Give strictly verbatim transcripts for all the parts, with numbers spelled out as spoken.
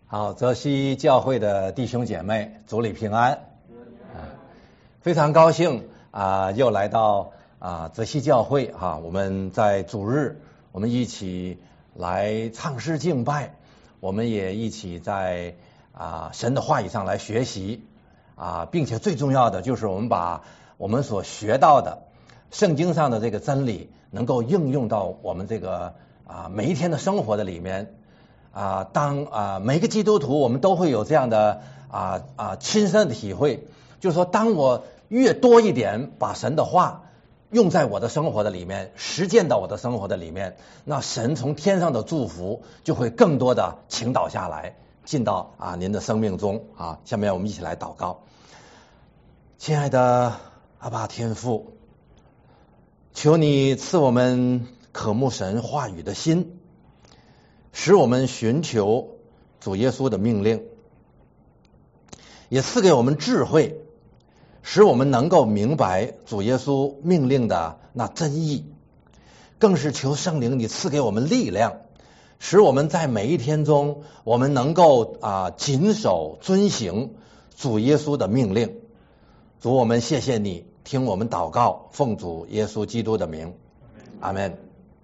好，泽西教会的弟兄姐妹，主里平安。啊，非常高兴啊，又来到啊泽西教会哈、啊。我们在主日，我们一起来唱诗敬拜，我们也一起在啊神的话语上来学习啊，并且最重要的就是我们把我们所学到的圣经上的这个真理，能够应用到我们这个啊每一天的生活的里面。啊，当啊每个基督徒我们都会有这样的啊啊亲身的体会，就是说，当我越多一点把神的话用在我的生活的里面，实践到我的生活的里面，那神从天上的祝福就会更多的倾倒下来，进到啊您的生命中啊。下面我们一起来祷告。亲爱的阿爸天父，求你赐我们渴慕神话语的心，使我们寻求主耶稣的命令，也赐给我们智慧，使我们能够明白主耶稣命令的那真意。更是求圣灵你赐给我们力量，使我们在每一天中我们能够啊谨守遵行主耶稣的命令。主，我们谢谢你，听我们祷告，奉主耶稣基督的名，阿们。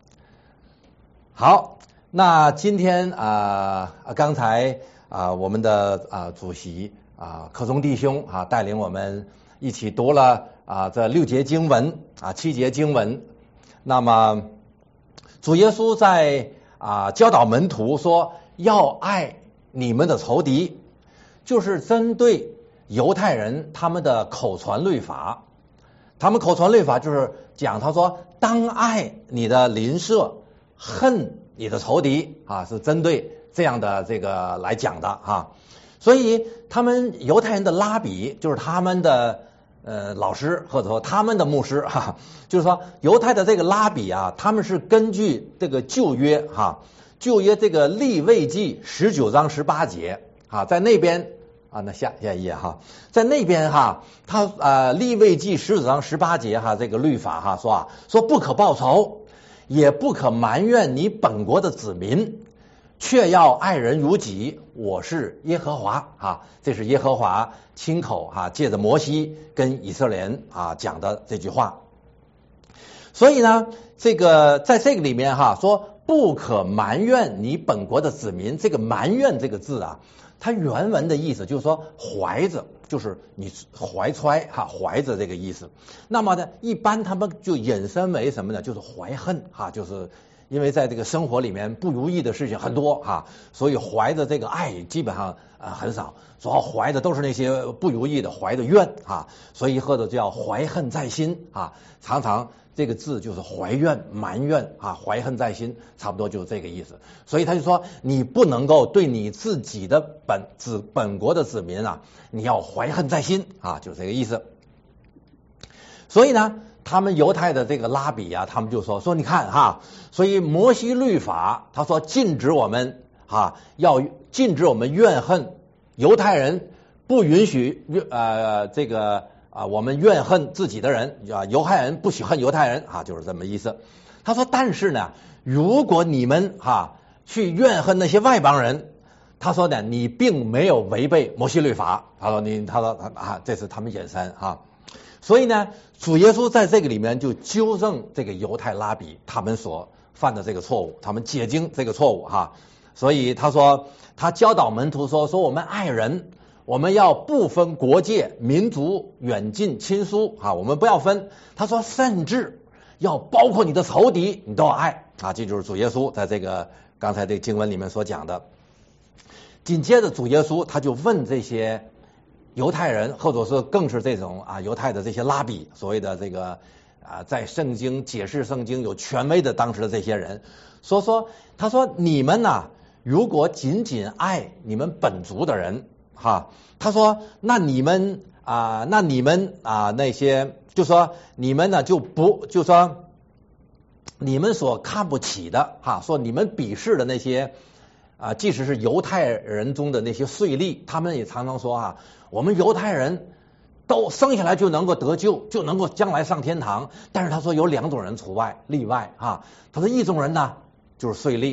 好，那今天啊、呃，刚才啊、呃，我们的啊、呃、主席啊柯宗弟兄啊带领我们一起读了啊、呃、这六节经文啊七节经文。那么主耶稣在啊、呃、教导门徒说要爱你们的仇敌，就是针对犹太人他们的口传律法。他们口传律法就是讲，他说当爱你的邻舍，恨你的仇敌啊，是针对这样的这个来讲的啊。所以他们犹太人的拉比就是他们的呃老师，或者说他们的牧师哈、啊，就是说犹太的这个拉比啊，他们是根据这个旧约哈、啊，旧约这个利未记十九章十八节啊，在那边啊，那下下一页哈，在那边哈，他呃利未记十九章十八节哈，这个律法哈说啊，说不可报仇，也不可埋怨你本国的子民，却要爱人如己，我是耶和华啊。这是耶和华亲口哈借着摩西跟以色列人啊讲的这句话。所以呢，这个在这个里面哈说不可埋怨你本国的子民，这个埋怨这个字啊，它原文的意思就是说怀着，就是你怀揣哈怀着这个意思。那么呢，一般他们就引申为什么呢？就是怀恨哈，就是因为在这个生活里面不如意的事情很多哈，所以怀着这个爱基本上啊、呃、很少，主要怀的都是那些不如意的，怀的怨啊，所以或者叫怀恨在心啊，常常这个字就是怀怨埋怨啊，怀恨在心，差不多就是这个意思。所以他就说你不能够对你自己的本子本国的子民啊，你要怀恨在心啊，就是这个意思。所以呢，他们犹太的这个拉比啊，他们就说说你看哈，所以摩西律法他说禁止我们啊，要禁止我们怨恨犹太人，不允许呃这个啊我们怨恨自己的人啊，犹太人不许恨犹太人啊，就是这么意思。他说但是呢，如果你们哈、啊、去怨恨那些外邦人，他说呢你并没有违背摩西律法。他说你他说啊这是他们引申啊。所以呢，主耶稣在这个里面就纠正这个犹太拉比他们所犯的这个错误，他们解经这个错误哈。所以他说，他教导门徒说，说我们爱人，我们要不分国界、民族、远近亲疏啊，我们不要分。他说，甚至要包括你的仇敌，你都要爱啊。这就是主耶稣在这个刚才这个经文里面所讲的。紧接着，主耶稣他就问这些犹太人，或者是更是这种啊犹太的这些拉比，所谓的这个啊在圣经解释圣经有权威的当时的这些人，说说他说你们呐、啊，如果仅仅爱你们本族的人哈，他说那你们啊那你们啊那些就说你们呢就不就说你们所看不起的哈，说你们鄙视的那些啊，即使是犹太人中的那些税吏，他们也常常说啊，我们犹太人都生下来就能够得救，就能够将来上天堂。但是他说有两种人除外，例外啊。他说一种人呢就是税吏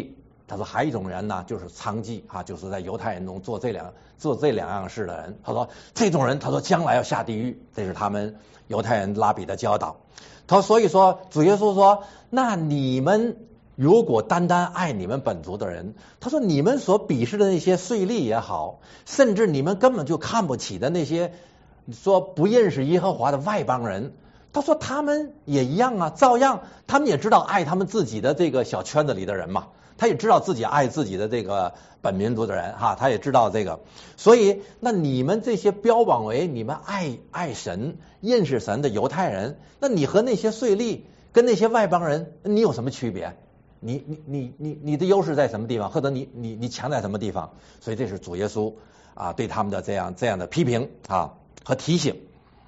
他说还有一种人呢，就是娼妓啊，就是在犹太人中做这两做这两样事的人。他说这种人，他说将来要下地狱，这是他们犹太人拉比的教导。他说所以说主耶稣说，那你们如果单单爱你们本族的人，他说你们所鄙视的那些税吏也好，甚至你们根本就看不起的那些说不认识耶和华的外邦人，他说他们也一样啊，照样他们也知道爱他们自己的这个小圈子里的人嘛，他也知道自己爱自己的这个本民族的人哈，他也知道这个。所以那你们这些标榜为你们爱爱神认识神的犹太人，那你和那些税吏跟那些外邦人你有什么区别？你你你你你的优势在什么地方，或者你你你强在什么地方？所以这是主耶稣啊对他们的这样这样的批评啊和提醒。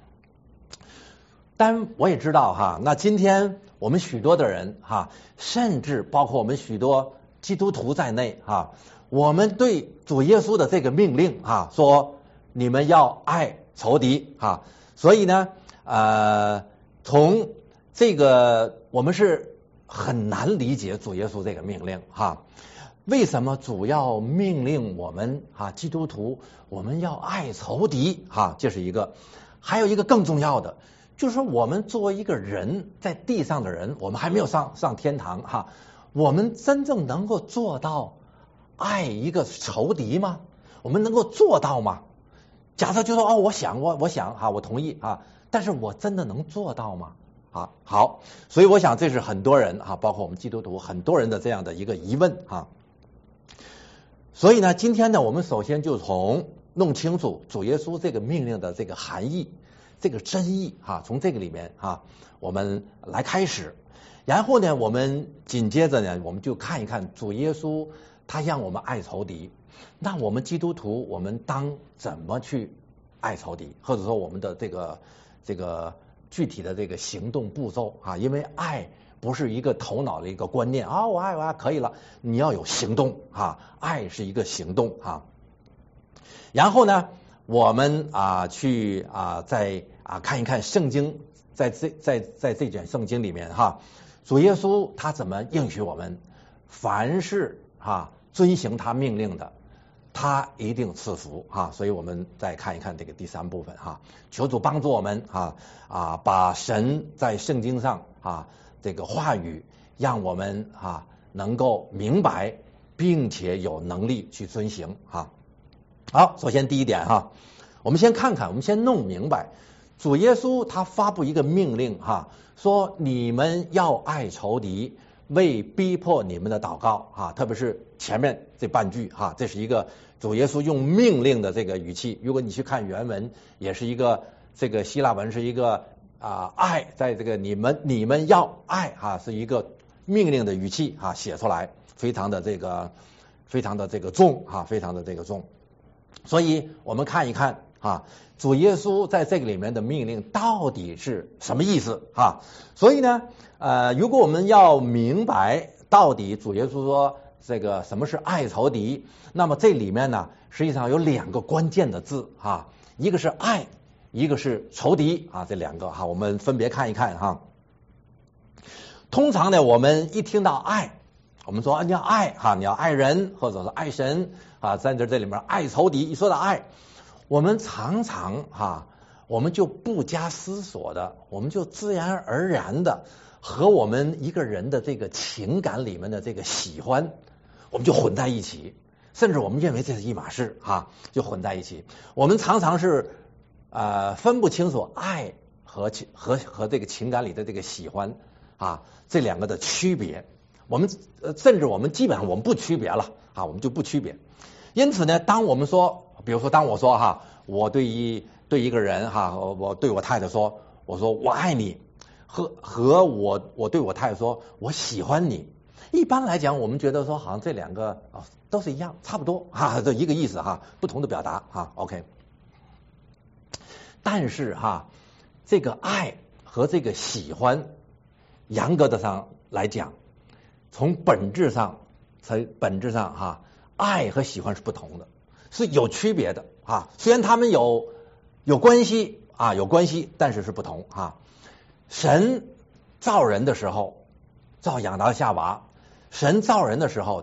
但我也知道哈，那今天我们许多的人哈，甚至包括我们许多基督徒在内哈，我们对主耶稣的这个命令哈，说你们要爱仇敌哈，所以呢呃从这个我们是很难理解主耶稣这个命令哈。为什么主要命令我们啊基督徒我们要爱仇敌哈？这是一个，还有一个更重要的，就是说我们作为一个人在地上的人，我们还没有上上天堂哈，我们真正能够做到爱一个仇敌吗？我们能够做到吗？假设就说哦，我想我我想哈，我同意啊，但是我真的能做到吗？啊，好，所以我想这是很多人啊，包括我们基督徒很多人的这样的一个疑问啊。所以呢，今天呢，我们首先就从弄清楚主耶稣这个命令的这个含义、这个真意哈，从这个里面啊，我们来开始。然后呢，我们紧接着呢，我们就看一看主耶稣他让我们爱仇敌，那我们基督徒我们当怎么去爱仇敌，或者说我们的这个这个具体的这个行动步骤啊，因为爱不是一个头脑的一个观念啊，我爱我爱可以了，你要有行动啊，爱是一个行动啊。然后呢，我们啊去啊再啊看一看圣经，在这在在这卷圣经里面哈，主耶稣他怎么应许我们，凡是啊遵行他命令的，他一定赐福哈。所以我们再看一看这个第三部分哈，求主帮助我们啊啊把神在圣经上啊这个话语，让我们啊能够明白，并且有能力去遵行啊。好，首先第一点哈，我们先看看，我们先弄明白，主耶稣他发布一个命令哈，说你们要爱仇敌，为逼迫你们的祷告啊，特别是前面这半句哈，这是一个主耶稣用命令的这个语气。如果你去看原文，也是一个这个希腊文是一个啊爱，在这个你们你们要爱啊，是一个命令的语气啊写出来，非常的这个非常的这个重啊，非常的这个重。所以我们看一看啊，主耶稣在这个里面的命令到底是什么意思啊？所以呢，呃，如果我们要明白到底主耶稣说这个什么是爱仇敌，那么这里面呢，实际上有两个关键的字啊，一个是爱，一个是仇敌啊，这两个哈，我们分别看一看哈。通常呢，我们一听到爱，我们说你要爱哈，你要爱人，或者是爱神啊，在这这里面爱仇敌，一说到爱，我们常常哈，我们就不加思索的，我们就自然而然的和我们一个人的这个情感里面的这个喜欢，我们就混在一起，甚至我们认为这是一码事哈，就混在一起。我们常常是呃分不清楚爱和情和和这个情感里的这个喜欢啊这两个的区别。我们呃甚至我们基本上我们不区别了啊，我们就不区别。因此呢，当我们说，比如说当我说哈，我对一对一个人哈，我对我太太说，我说我爱你，和和我我对我太太说我喜欢你，一般来讲我们觉得说好像这两个啊都是一样，差不多哈，这一个意思哈，不同的表达哈 ，OK。但是哈，这个爱和这个喜欢，严格的上来讲，从本质上，从本质上哈，爱和喜欢是不同的，是有区别的啊。虽然他们有有关系啊，有关系，但是是不同啊。神造人的时候，造亚当夏娃，神造人的时候，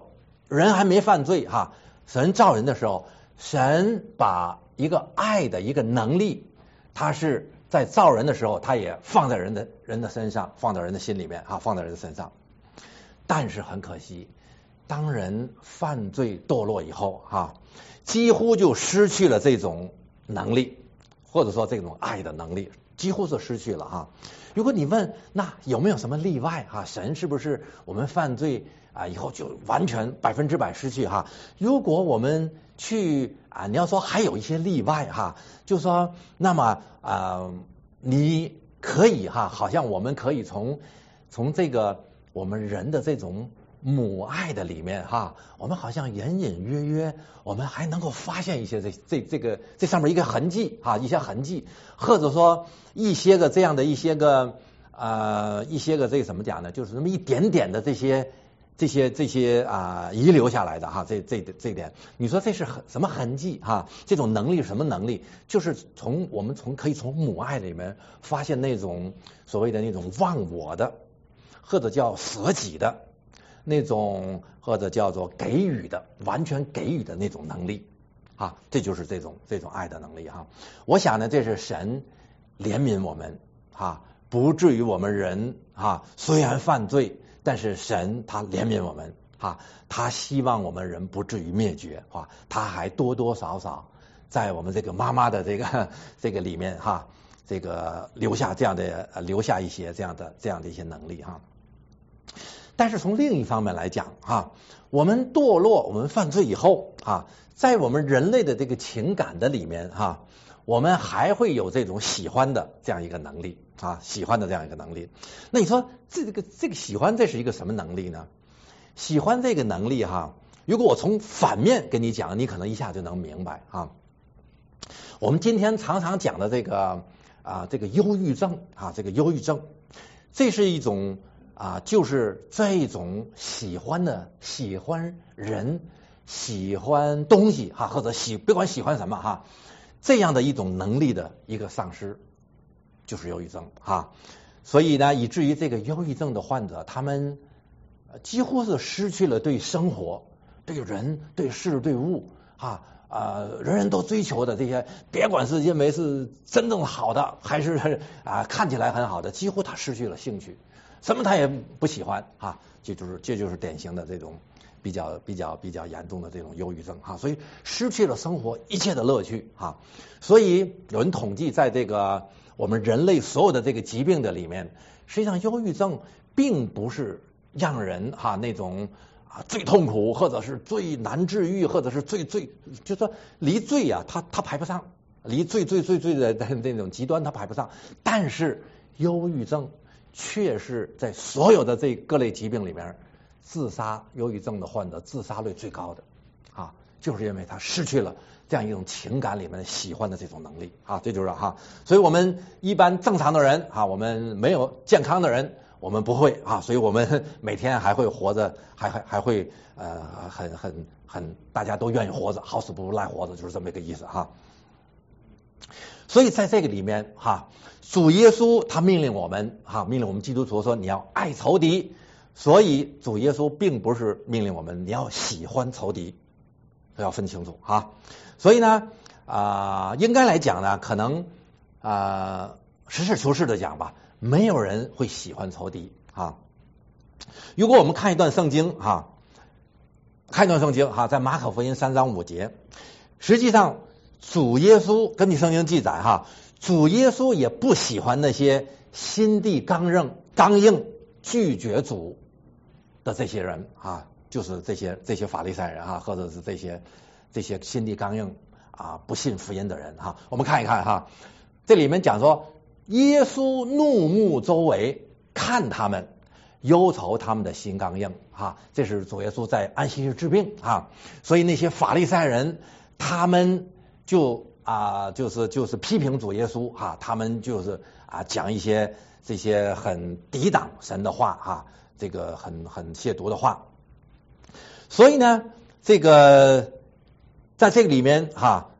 人还没犯罪哈，神造人的时候，神把一个爱的一个能力，他是在造人的时候，他也放在人的人的身上，放在人的心里面啊，放在人的身上。但是很可惜，当人犯罪堕落以后哈，几乎就失去了这种能力，或者说这种爱的能力，几乎是失去了哈。如果你问那有没有什么例外哈？神是不是我们犯罪啊以后就完全百分之百失去哈？如果我们去啊，你要说还有一些例外哈，就说那么啊、呃，你可以哈，好像我们可以从从这个我们人的这种母爱的里面哈，我们好像隐隐约约，我们还能够发现一些这这这个这上面一个痕迹啊，一些痕迹，或者说一些个这样的一些个呃一些个这个怎么讲呢？就是那么一点点的这些这些这些啊、呃、遗留下来的哈，这这这点，你说这是什么痕迹哈？这种能力是什么能力？就是从我们从可以从母爱里面发现那种所谓的那种忘我的，或者叫舍己的。那种或者叫做给予的，完全给予的那种能力啊，这就是这种这种爱的能力哈。我想呢，这是神怜悯我们啊，不至于我们人啊虽然犯罪，但是神他怜悯我们啊，他希望我们人不至于灭绝啊，他还多多少少在我们这个妈妈的这个这个里面哈，这个留下这样的留下一些这样的这样的一些能力哈。但是从另一方面来讲啊，我们堕落，我们犯罪以后啊，在我们人类的这个情感的里面哈，我们还会有这种喜欢的这样一个能力啊，喜欢的这样一个能力。那你说这个这个喜欢，这是一个什么能力呢？喜欢这个能力哈，如果我从反面跟你讲，你可能一下就能明白啊。我们今天常常讲的这个啊，这个忧郁症啊，这个忧郁症，这是一种。啊，就是这种喜欢的，喜欢人，喜欢东西哈，或者喜别管喜欢什么哈，这样的一种能力的一个丧失，就是忧郁症哈。所以呢，以至于这个忧郁症的患者，他们几乎是失去了对生活、对人、对事、对物啊啊、呃，人人都追求的这些，别管是认为是真正好的，还是啊看起来很好的，几乎他失去了兴趣。什么他也不喜欢啊，这就是这就是典型的这种比较比较比较严重的这种忧郁症哈，所以失去了生活一切的乐趣哈。所以有人统计，在这个我们人类所有的这个疾病的里面，实际上忧郁症并不是让人哈那种啊最痛苦，或者是最难治愈，或者是最最就说离罪啊，他他排不上，离最最最最的那种极端他排不上，但是忧郁症。确实在所有的这各类疾病里面，自杀忧郁症的患者自杀率最高的啊，就是因为他失去了这样一种情感里面的喜欢的这种能力啊，这就是哈。所以我们一般正常的人啊，我们没有健康的人，我们不会啊，所以我们每天还会活着，还还还会呃很很很大家都愿意活着，好死不如赖活着，就是这么一个意思哈。所以在这个里面哈，主耶稣他命令我们哈，命令我们基督徒说你要爱仇敌，所以主耶稣并不是命令我们你要喜欢仇敌，要分清楚哈。所以呢啊、呃，应该来讲呢，可能啊、呃、实事求是的讲吧，没有人会喜欢仇敌啊。如果我们看一段圣经哈，看一段圣经哈，在马可福音三章五节，实际上。主耶稣根据圣经记载哈，主耶稣也不喜欢那些心地刚硬、刚硬拒绝主的这些人啊，就是这些这些法利赛人啊，或者是这些这些心地刚硬啊不信福音的人哈。我们看一看哈，这里面讲说，耶稣怒目周围，看他们，忧愁他们的心刚硬啊，这是主耶稣在安息日治病啊。所以那些法利赛人他们。就啊，就是就是批评主耶稣哈、啊，他们就是啊讲一些这些很抵挡神的话哈、啊，这个很很亵渎的话。所以呢，这个在这个里面哈、啊，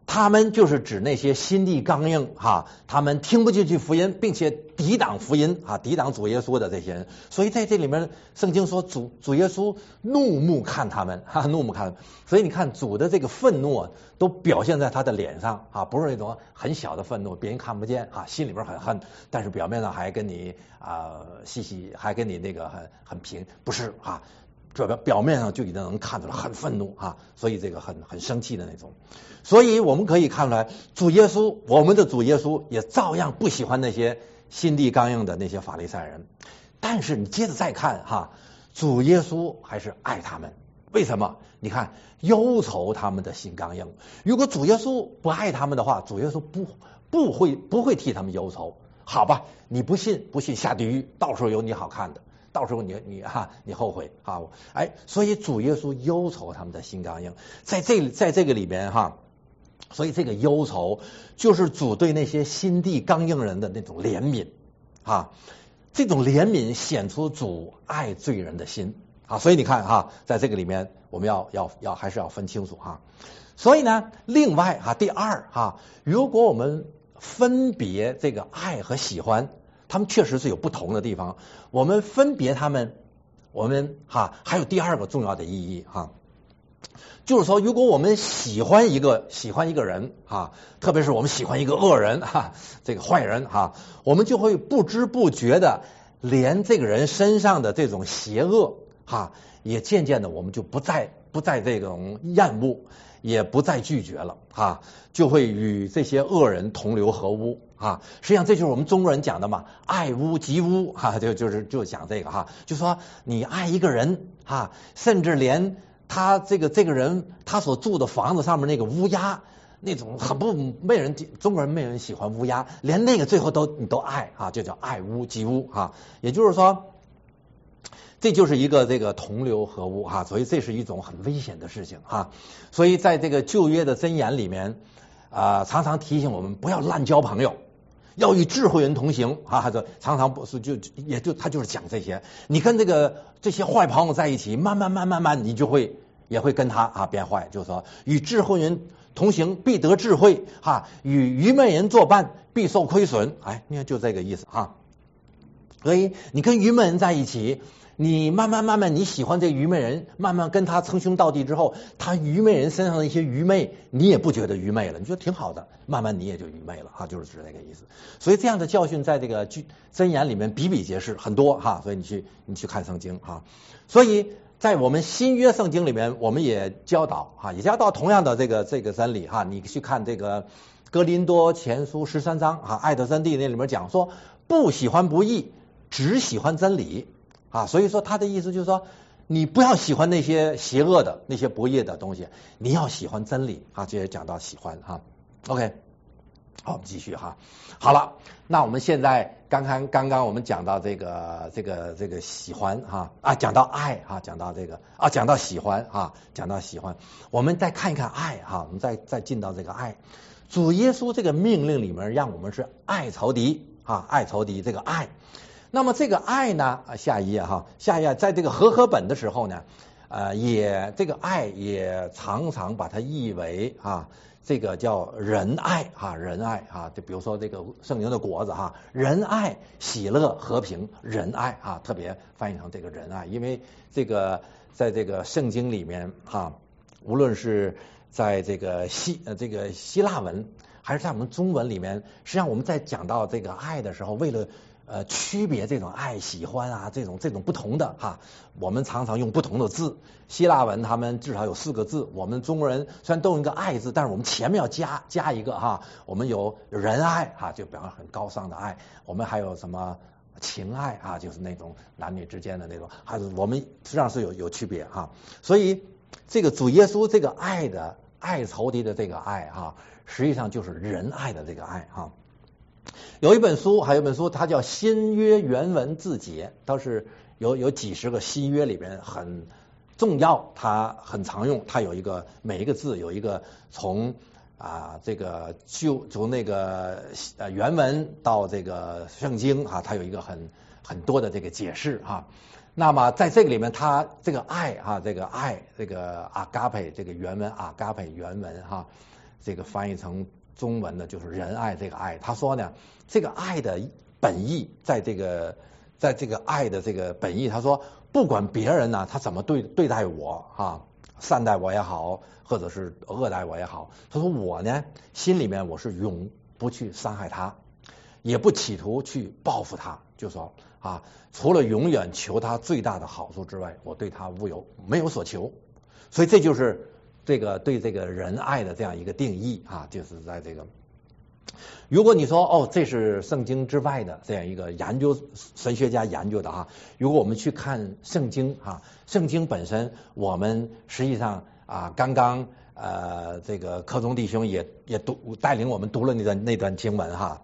他们就是指那些心地刚硬哈，他们听不进去福音，并且抵挡福音啊，抵挡主耶稣的这些人。所以在这里面，圣经说主主耶稣怒目看他们，哈，怒目看他们。所以你看主的这个愤怒啊，都表现在他的脸上啊，不是那种很小的愤怒，别人看不见啊，心里边很恨，但是表面上还跟你啊嘻嘻，还跟你那个很很平，不是啊。这表表面上就已经能看出来很愤怒啊，所以这个很很生气的那种。所以我们可以看出来，主耶稣，我们的主耶稣也照样不喜欢那些心地刚硬的那些法利赛人。但是你接着再看哈，主耶稣还是爱他们。为什么？你看，忧愁他们的心刚硬。如果主耶稣不爱他们的话，主耶稣不不会不会替他们忧愁。好吧，你不信不信下地狱，到时候有你好看的。到时候你你哈你后悔啊，哎，所以主耶稣忧愁他们的心刚硬，在这在这个里边哈，所以这个忧愁就是主对那些心地刚硬人的那种怜悯啊，这种怜悯显出主爱罪人的心啊，所以你看哈，在这个里面我们要要要还是要分清楚哈。所以呢，另外哈，第二哈，如果我们分别这个爱和喜欢。他们确实是有不同的地方，我们分别他们，我们哈还有第二个重要的意义哈，就是说，如果我们喜欢一个喜欢一个人哈，特别是我们喜欢一个恶人哈，这个坏人哈，我们就会不知不觉的，连这个人身上的这种邪恶哈，也渐渐的我们就不再不再这种厌恶，也不再拒绝了哈，就会与这些恶人同流合污。啊，实际上这就是我们中国人讲的嘛，爱屋及乌哈，就就是就讲这个哈，就说你爱一个人哈，甚至连他这个这个人他所住的房子上面那个乌鸦，那种很不没人中国人没人喜欢乌鸦，连那个最后都你都爱啊，就叫爱屋及乌哈，也就是说，这就是一个这个同流合污哈，所以这是一种很危险的事情哈，所以在这个旧约的箴言里面啊、呃，常常提醒我们不要滥交朋友。要与智慧人同行啊，这常常不是就也就他就是讲这些。你跟这个这些坏朋友在一起，慢慢慢慢慢，你就会也会跟他啊变坏。就是说，与智慧人同行，必得智慧；哈，与愚昧人作伴，必受亏损。哎，你看就这个意思哈。所以你跟愚昧人在一起，你慢慢慢慢你喜欢这愚昧人，慢慢跟他称兄道弟之后，他愚昧人身上的一些愚昧，你也不觉得愚昧了，你觉得挺好的，慢慢你也就愚昧了啊，就是指这个意思。所以这样的教训在这个箴言里面比比皆是，很多哈。所以你去你去看圣经哈。所以在我们新约圣经里面，我们也教导哈，也教导同样的这个这个真理哈。你去看这个哥林多前书十三章啊，爱德真谛那里面讲说，不喜欢不义，只喜欢真理。啊，所以说他的意思就是说，你不要喜欢那些邪恶的、那些不义的东西，你要喜欢真理啊。这也讲到喜欢哈。OK， 好，我们继续哈。好了，那我们现在刚刚刚刚我们讲到这个这个这个喜欢哈啊，讲到爱哈，讲到这个啊，讲到喜欢哈，讲到喜欢，我们再看一看爱哈，我们再再进到这个爱。主耶稣这个命令里面，让我们是爱仇敌啊，爱仇敌这个爱。那么这个爱呢？下一页哈，下一页在这个和合本的时候呢，呃，也这个爱也常常把它译为啊，这个叫仁爱啊，仁爱啊，就比如说这个圣经的果子哈，仁爱、喜乐、和平，仁爱啊，特别翻译成这个仁爱，因为这个在这个圣经里面哈，无论是在这个希呃这个希腊文，还是在我们中文里面，实际上我们在讲到这个爱的时候，为了呃，区别这种爱、喜欢啊，这种这种不同的哈，我们常常用不同的字。希腊文他们至少有四个字，我们中国人虽然都用一个爱字，但是我们前面要加加一个哈。我们有仁爱哈，就表示很高尚的爱。我们还有什么情爱啊，就是那种男女之间的那种，还是我们实际上是有有区别哈。所以这个主耶稣这个爱的爱仇敌的这个爱哈，实际上就是仁爱的这个爱哈。有一本书，还有一本书，它叫《新约原文字解》，它是有有几十个新约里边很重要，它很常用，它有一个每一个字有一个从啊这个就从那个呃原文到这个圣经哈、啊，它有一个很很多的这个解释哈、啊。那么在这个里面，它这个爱哈、啊，这个爱这个阿嘎培这个原文阿嘎培原文哈、啊， 这个翻译成中文的就是仁爱这个爱。他说呢，这个爱的本意在这个在这个爱的这个本意，他说不管别人呢他怎么对对待我啊，善待我也好，或者是恶待我也好，他说我呢心里面我是永不去伤害他，也不企图去报复他，就说啊，除了永远求他最大的好处之外，我对他无有没有所求。所以这就是这个对这个仁爱的这样一个定义啊，就是在这个。如果你说哦，这是圣经之外的这样一个研究，神学家研究的啊。如果我们去看圣经啊，圣经本身，我们实际上啊，刚刚呃，这个柯中弟兄也也读带领我们读了那段那段经文哈。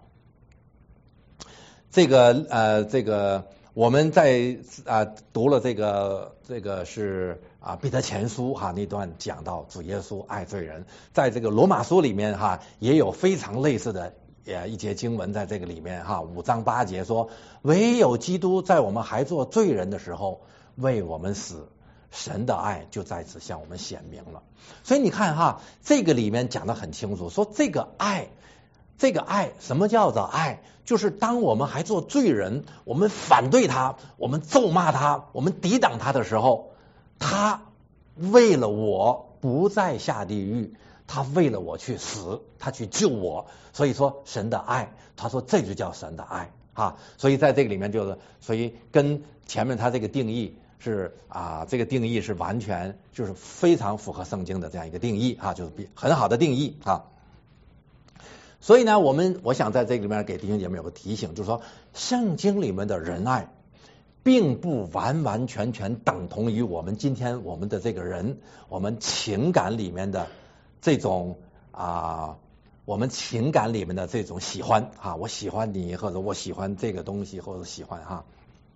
这个呃，这个我们在啊读了这个这个是啊彼得前书哈那段讲到主耶稣爱罪人，在这个罗马书里面哈也有非常类似的呃一节经文在这个里面哈，五章八节说，唯有基督在我们还做罪人的时候为我们死，神的爱就在此向我们显明了。所以你看哈，这个里面讲得很清楚，说这个爱。这个爱，什么叫做爱？就是当我们还做罪人，我们反对他，我们咒骂他，我们抵挡他的时候，他为了我不再下地狱，他为了我去死，他去救我。所以说神的爱，他说这就叫神的爱啊。所以在这个里面就是，所以跟前面他这个定义是啊，这个定义是完全就是非常符合圣经的这样一个定义啊，就是很好的定义啊。所以呢，我们我想在这里面给弟兄姐妹有个提醒，就是说，圣经里面的仁爱，并不完完全全等同于我们今天我们的这个人，我们情感里面的这种啊，我们情感里面的这种喜欢啊，我喜欢你，或者我喜欢这个东西，或者喜欢哈，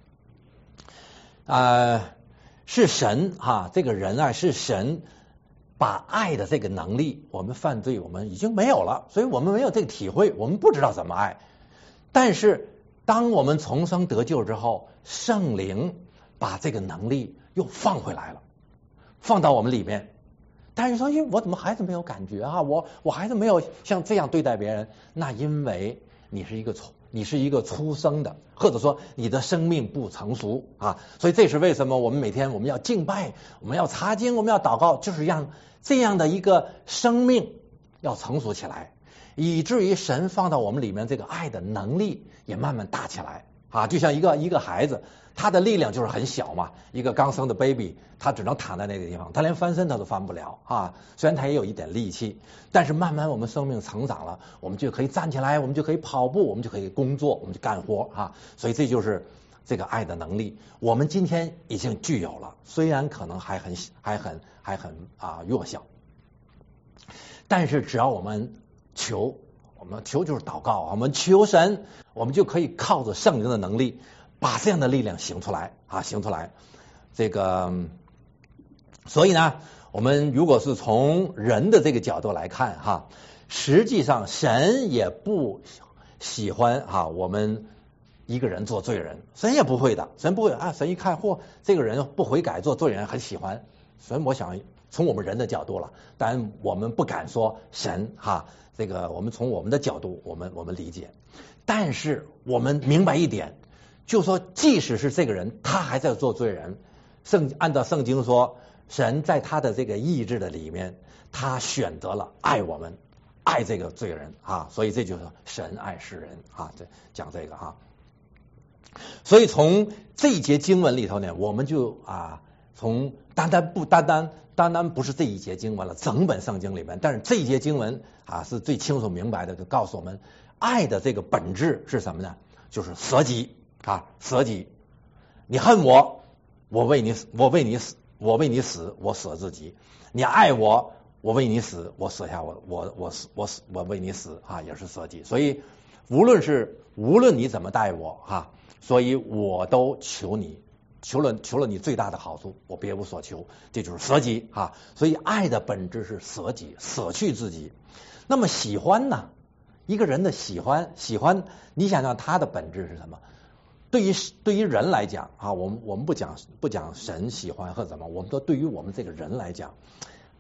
呃，是神哈，这个仁爱是神。把爱的这个能力，我们犯罪我们已经没有了，所以我们没有这个体会，我们不知道怎么爱。但是当我们重生得救之后，圣灵把这个能力又放回来了，放到我们里面。但是说，因为我怎么还是没有感觉啊？我我还是没有像这样对待别人。那因为你是一个初，你是一个出生的，或者说你的生命不成熟啊。所以这是为什么我们每天我们要敬拜，我们要查经，我们要祷告，就是让这样的一个生命要成熟起来，以至于神放到我们里面这个爱的能力也慢慢大起来啊。就像一个一个孩子，他的力量就是很小嘛，一个刚生的 baby， 他只能躺在那个地方，他连翻身他都翻不了啊。虽然他也有一点力气，但是慢慢我们生命成长了，我们就可以站起来，我们就可以跑步，我们就可以工作，我们就干活啊。所以这就是这个爱的能力，我们今天已经具有了，虽然可能还很还很还很啊弱小，但是只要我们求，我们求就是祷告，我们求神，我们就可以靠着圣灵的能力，把这样的力量行出来啊，行出来。这个，所以呢，我们如果是从人的这个角度来看哈，实际上神也不喜欢哈我们一个人做罪人，神也不会的，神不会啊，神一看嚯，这个人不悔改做罪人很喜欢，神我想从我们人的角度了，但我们不敢说神哈，这个我们从我们的角度我们我们理解，但是我们明白一点，就说即使是这个人他还在做罪人，圣按照圣经说，神在他的这个意志的里面，他选择了爱我们，爱这个罪人啊，所以这就是神爱世人啊，这讲这个哈。所以从这一节经文里头呢，我们就啊，从单单不单单单单不是这一节经文了，整本圣经里面，但是这一节经文啊是最清楚明白的，就告诉我们爱的这个本质是什么呢？就是舍己啊，舍己。你恨我，我为你，我为你死，我为你死，我舍自己；你爱我，我为你死，我舍下我，我我死，我死，我为你死啊，也是舍己。所以无论是无论你怎么待我哈。所以我都求你，求了求了你最大的好处，我别无所求，这就是舍己啊。所以爱的本质是舍己，舍去自己。那么喜欢呢？一个人的喜欢，喜欢，你想想他的本质是什么？对于对于人来讲啊，我们我们不讲不讲神喜欢或怎么，我们说对于我们这个人来讲，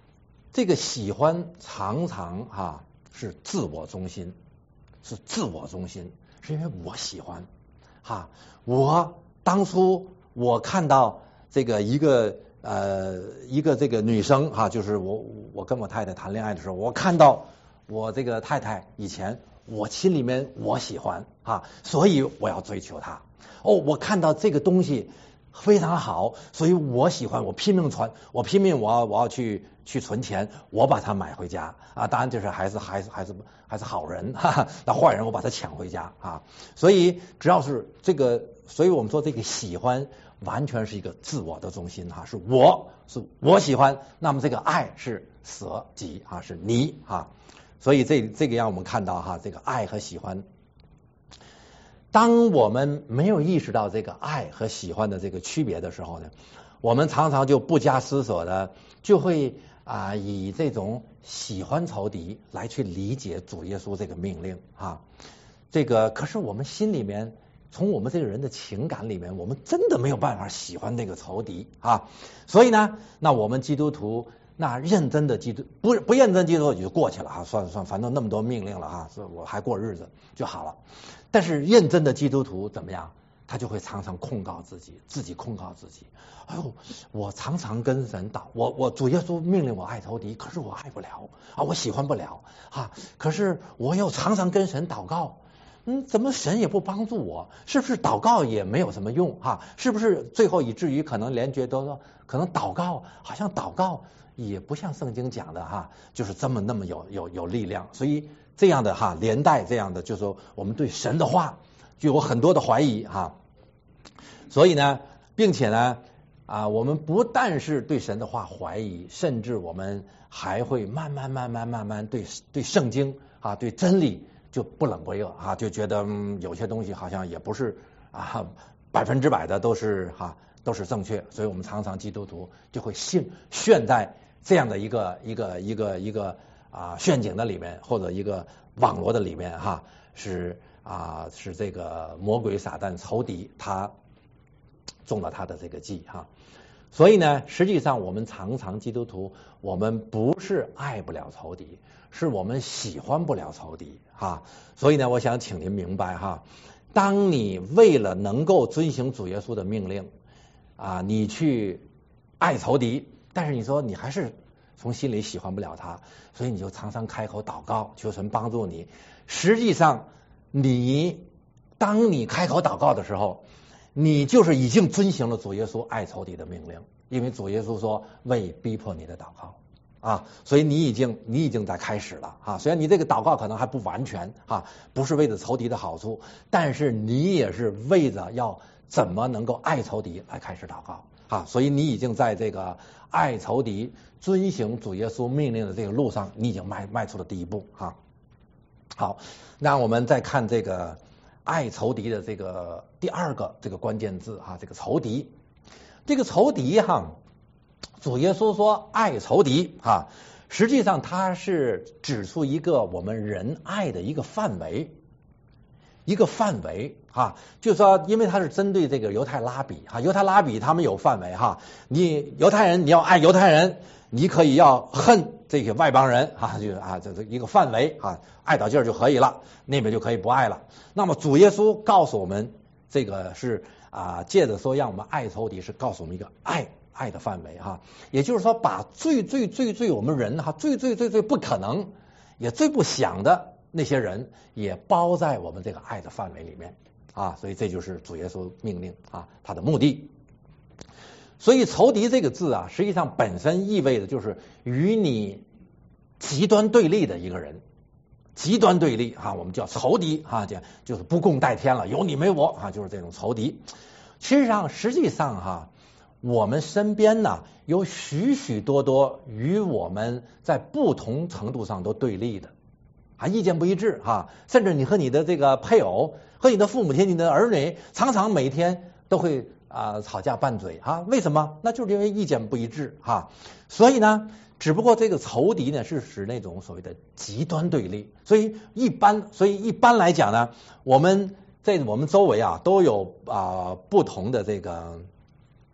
这个喜欢常常哈、啊、是自我中心，是自我中心，是因为我喜欢哈、啊。我当初我看到这个一个呃一个这个女生哈、啊，就是我我跟我太太谈恋爱的时候，我看到我这个太太以前，我心里面我喜欢啊，所以我要追求她。哦，我看到这个东西非常好，所以我喜欢，我拼命存，我拼命我要我要去去存钱，我把它买回家啊。当然这是还是还是还是还是好人，哈哈，那坏人我把它抢回家啊。所以只要是这个，所以我们说这个喜欢完全是一个自我的中心哈、啊，是我是我喜欢，那么这个爱是舍己啊，是你啊。所以这这个让我们看到哈，这个爱和喜欢。当我们没有意识到这个爱和喜欢的这个区别的时候呢，我们常常就不加思索的就会啊以这种喜欢仇敌来去理解主耶稣这个命令啊。这个可是我们心里面，从我们这个人的情感里面，我们真的没有办法喜欢那个仇敌啊。所以呢，那我们基督徒。那认真的基督不不认真基督徒也就过去了哈，算了算了，反正那么多命令了哈，所以我还过日子就好了。但是认真的基督徒怎么样？他就会常常控告自己，自己控告自己。哎呦，我常常跟神祷，我我主耶稣命令我爱仇敌，可是我爱不了啊，我喜欢不了啊。可是我又常常跟神祷告，嗯，怎么神也不帮助我？是不是祷告也没有什么用哈？是不是最后以至于可能连觉得说，可能祷告好像祷告。也不像圣经讲的哈，就是这么那么有有有力量，所以这样的哈连带这样的，就是说我们对神的话就有很多的怀疑哈。所以呢，并且呢啊，我们不但是对神的话怀疑，甚至我们还会慢慢慢慢慢慢对对圣经啊对真理就不冷不热啊，就觉得嗯有些东西好像也不是啊百分之百的都是哈、啊、都是正确，所以我们常常基督徒就会陷陷在这样的一个一个一个一个啊陷阱的里面，或者一个网罗的里面哈，是啊是这个魔鬼撒旦仇敌他中了他的这个计哈。所以呢，实际上我们常常基督徒，我们不是爱不了仇敌，是我们喜欢不了仇敌哈。所以呢，我想请您明白哈，当你为了能够遵行主耶稣的命令啊，你去爱仇敌。但是你说你还是从心里喜欢不了他，所以你就常常开口祷告，求神帮助你。实际上，你当你开口祷告的时候，你就是已经遵行了主耶稣爱仇敌的命令，因为主耶稣说为逼迫你的祷告啊，所以你已经你已经在开始了啊。虽然你这个祷告可能还不完全啊，不是为了仇敌的好处，但是你也是为了要怎么能够爱仇敌来开始祷告啊。所以你已经在这个爱仇敌、遵行主耶稣命令的这个路上，你已经迈迈出了第一步哈。好，那我们再看这个爱仇敌的这个第二个这个关键字哈，这个仇敌，这个仇敌哈，主耶稣说爱仇敌哈，实际上它是指出一个我们人爱的一个范围。一个范围哈，就说因为它是针对这个犹太拉比哈，犹太拉比他们有范围哈，你犹太人你要爱犹太人，你可以要恨这些外邦人啊，就是啊这是一个范围啊，爱到这儿就可以了，那边就可以不爱了。那么主耶稣告诉我们，这个是啊借着说让我们爱仇敌，是告诉我们一个爱爱的范围哈，也就是说把最最最最我们人哈最最最最不可能也最不想的那些人也包在我们这个爱的范围里面啊，所以这就是主耶稣命令啊，他的目的。所以仇敌这个字啊，实际上本身意味的就是与你极端对立的一个人，极端对立啊，我们叫仇敌啊，这就是不共戴天了，有你没我啊，就是这种仇敌。实际上，实际上哈，我们身边呢有许许多多与我们在不同程度上都对立的。啊，意见不一致哈，甚至你和你的这个配偶、和你的父母亲、你的儿女，常常每天都会啊、呃、吵架拌嘴啊。为什么？那就是因为意见不一致哈。所以呢，只不过这个仇敌呢是指那种所谓的极端对立。所以一般，所以一般来讲呢，我们在我们周围啊都有啊、呃、不同的这个。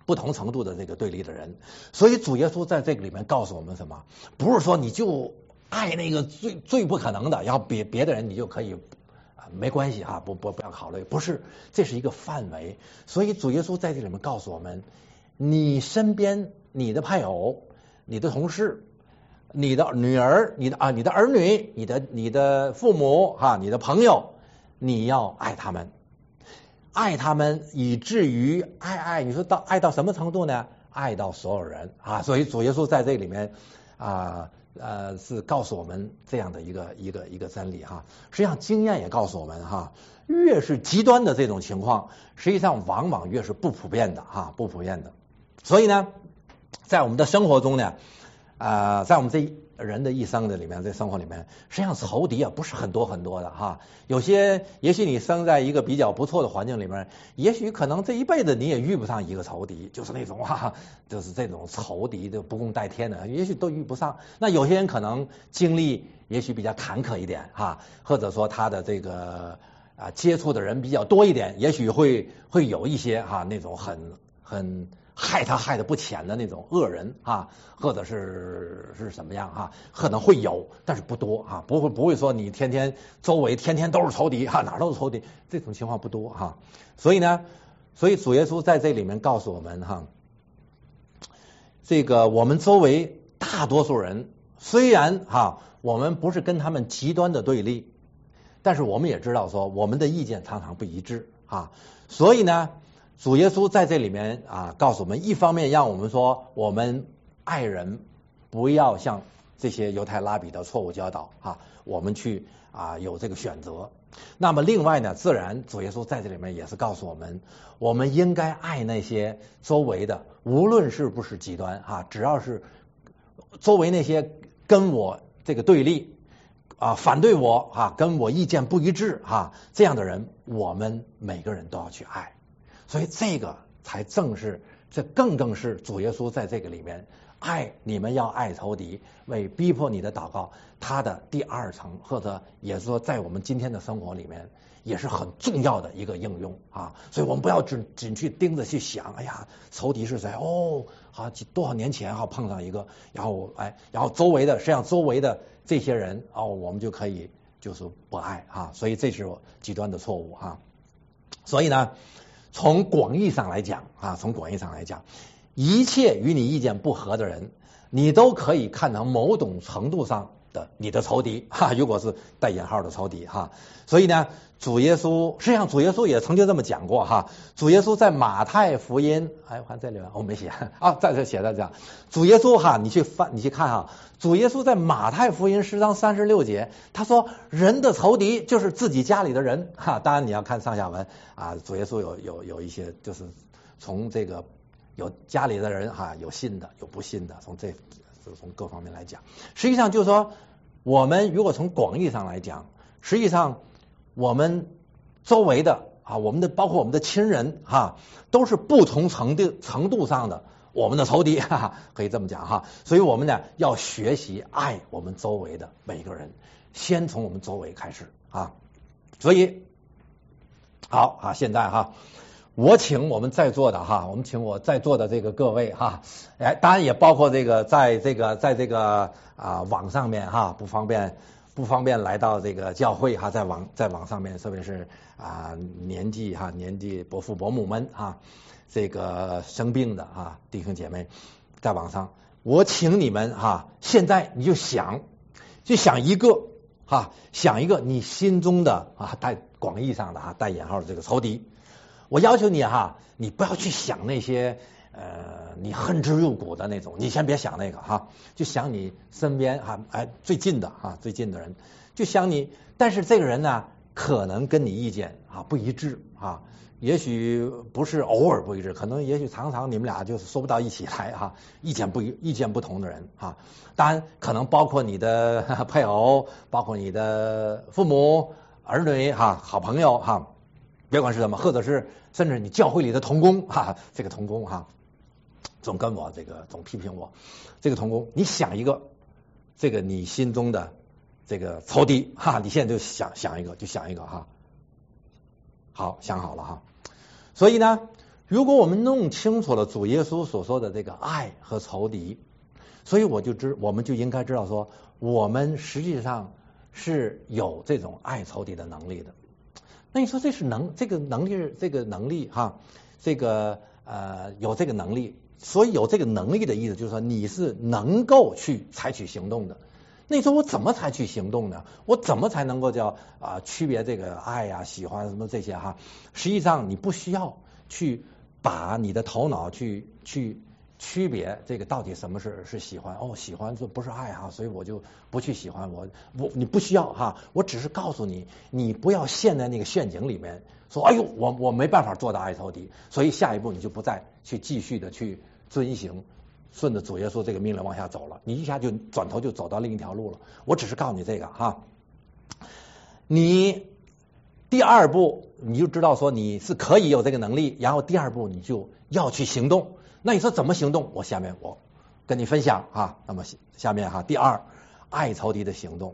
不同程度的这个对立的人。所以主耶稣在这个里面告诉我们什么？不是说你就爱那个最最不可能的，然后别别的人你就可以啊没关系啊，不不不要考虑，不是，这是一个范围。所以主耶稣在这里面告诉我们，你身边你的配偶、你的同事、你的女儿、你的啊你的儿女、你的你的父母哈、你的朋友，你要爱他们。爱他们以至于爱爱，你说到爱到什么程度呢？爱到所有人啊！所以主耶稣在这里面啊呃是告诉我们这样的一个一个一个真理哈。实际上经验也告诉我们哈，越是极端的这种情况，实际上往往越是不普遍的哈，不普遍的。所以呢，在我们的生活中呢，啊、呃，在我们这人的一生的里面，在生活里面，实际上仇敌啊不是很多很多的哈。有些也许你生在一个比较不错的环境里面，也许可能这一辈子你也遇不上一个仇敌，就是那种哈，就是这种仇敌的不共戴天的，也许都遇不上。那有些人可能经历也许比较坎坷一点哈，或者说他的这个啊接触的人比较多一点，也许会会有一些哈那种很很。害他害得不浅的那种恶人啊，或者是是什么样啊？可能会有，但是不多啊，不会不会说你天天周围天天都是仇敌哈、啊，哪都是仇敌，这种情况不多哈、啊。所以呢，所以主耶稣在这里面告诉我们哈、啊，这个我们周围大多数人虽然哈、啊，我们不是跟他们极端的对立，但是我们也知道说我们的意见常常不一致啊，所以呢。主耶稣在这里面啊，告诉我们，一方面让我们说，我们爱人不要像这些犹太拉比的错误教导啊，我们去啊有这个选择。那么另外呢，自然主耶稣在这里面也是告诉我们，我们应该爱那些周围的，无论是不是极端啊，只要是周围那些跟我这个对立啊，反对我啊，跟我意见不一致啊，这样的人，我们每个人都要去爱。所以这个才正是，这更更是主耶稣在这个里面爱你们要爱仇敌，为逼迫你的祷告，他的第二层，或者也是说在我们今天的生活里面也是很重要的一个应用啊。所以我们不要只仅去盯着去想，哎呀，仇敌是谁？哦，好多少年前哈碰上一个，然后哎，然后周围的实际上周围的这些人哦，我们就可以就是不爱啊。所以这是极端的错误啊。所以呢。从广义上来讲啊，从广义上来讲，一切与你意见不合的人，你都可以看成某种程度上的你的仇敌哈，如果是带引号的仇敌哈。所以呢，主耶稣实际上主耶稣也曾经这么讲过哈。主耶稣在马太福音，哎，还这里面我、哦、没写啊，在这写在这。主耶稣哈，你去翻，你去看哈。主耶稣在马太福音十章三十六节，他说人的仇敌就是自己家里的人哈。当然你要看上下文啊，主耶稣有有有一些就是从这个有家里的人哈，有信的有不信的，从这从各方面来讲，实际上就是说，我们如果从广义上来讲，实际上我们周围的啊，我们的包括我们的亲人哈，都是不同程度程度上的。我们的仇敌哈哈，可以这么讲哈，所以我们呢要学习爱我们周围的每个人，先从我们周围开始啊。所以好啊，现在哈，我请我们在座的哈，我们请我在座的这个各位哈，哎，当然也包括这个在这个在这个啊网上面哈，不方便不方便来到这个教会哈，在网在网上面，特别是啊年纪哈年纪伯父伯母们哈。这个生病的啊弟兄姐妹，在网上，我请你们哈、啊，现在你就想，就想一个哈、啊，想一个你心中的啊带广义上的哈、啊、带引号的这个仇敌。我要求你哈、啊，你不要去想那些呃你恨之入骨的那种，你先别想那个哈、啊，就想你身边哈哎最近的啊最近的人，就想你，但是这个人呢，可能跟你意见啊不一致啊。也许不是偶尔不一致，可能也许常常你们俩就是说不到一起来哈，意见不一意见不同的人哈，当然可能包括你的配偶，包括你的父母、儿女哈、好朋友哈，别管是什么，或者是甚至你教会里的同工哈，这个同工哈，总跟我这个总批评我，这个同工，你想一个这个你心中的这个仇敌哈，你现在就想想一个，就想一个哈，好，想好了哈。所以呢， 如果我们弄清楚了主耶稣所说的这个爱和仇敌，所以我就知我们就应该知道说，我们实际上是有这种爱仇敌的能力的。那你说这是能这个能力这个能力哈，这个呃有这个能力，所以有这个能力的意思就是说你是能够去采取行动的。那你说我怎么采取行动呢？我怎么才能够叫啊、呃、区别这个爱呀、啊、喜欢什么这些哈？实际上你不需要去把你的头脑去去区别这个到底什么是是喜欢哦，喜欢这不是爱哈，所以我就不去喜欢我我你不需要哈，我只是告诉你，你不要陷在那个陷阱里面，说哎呦我我没办法做到爱仇敌，所以下一步你就不再去继续的去遵行。顺着主耶稣这个命令往下走了，你一下就转头就走到另一条路了。我只是告诉你这个哈，你第二步你就知道说你是可以有这个能力，然后第二步你就要去行动。那你说怎么行动？我下面我跟你分享哈。那么下面哈，第二，爱仇敌的行动。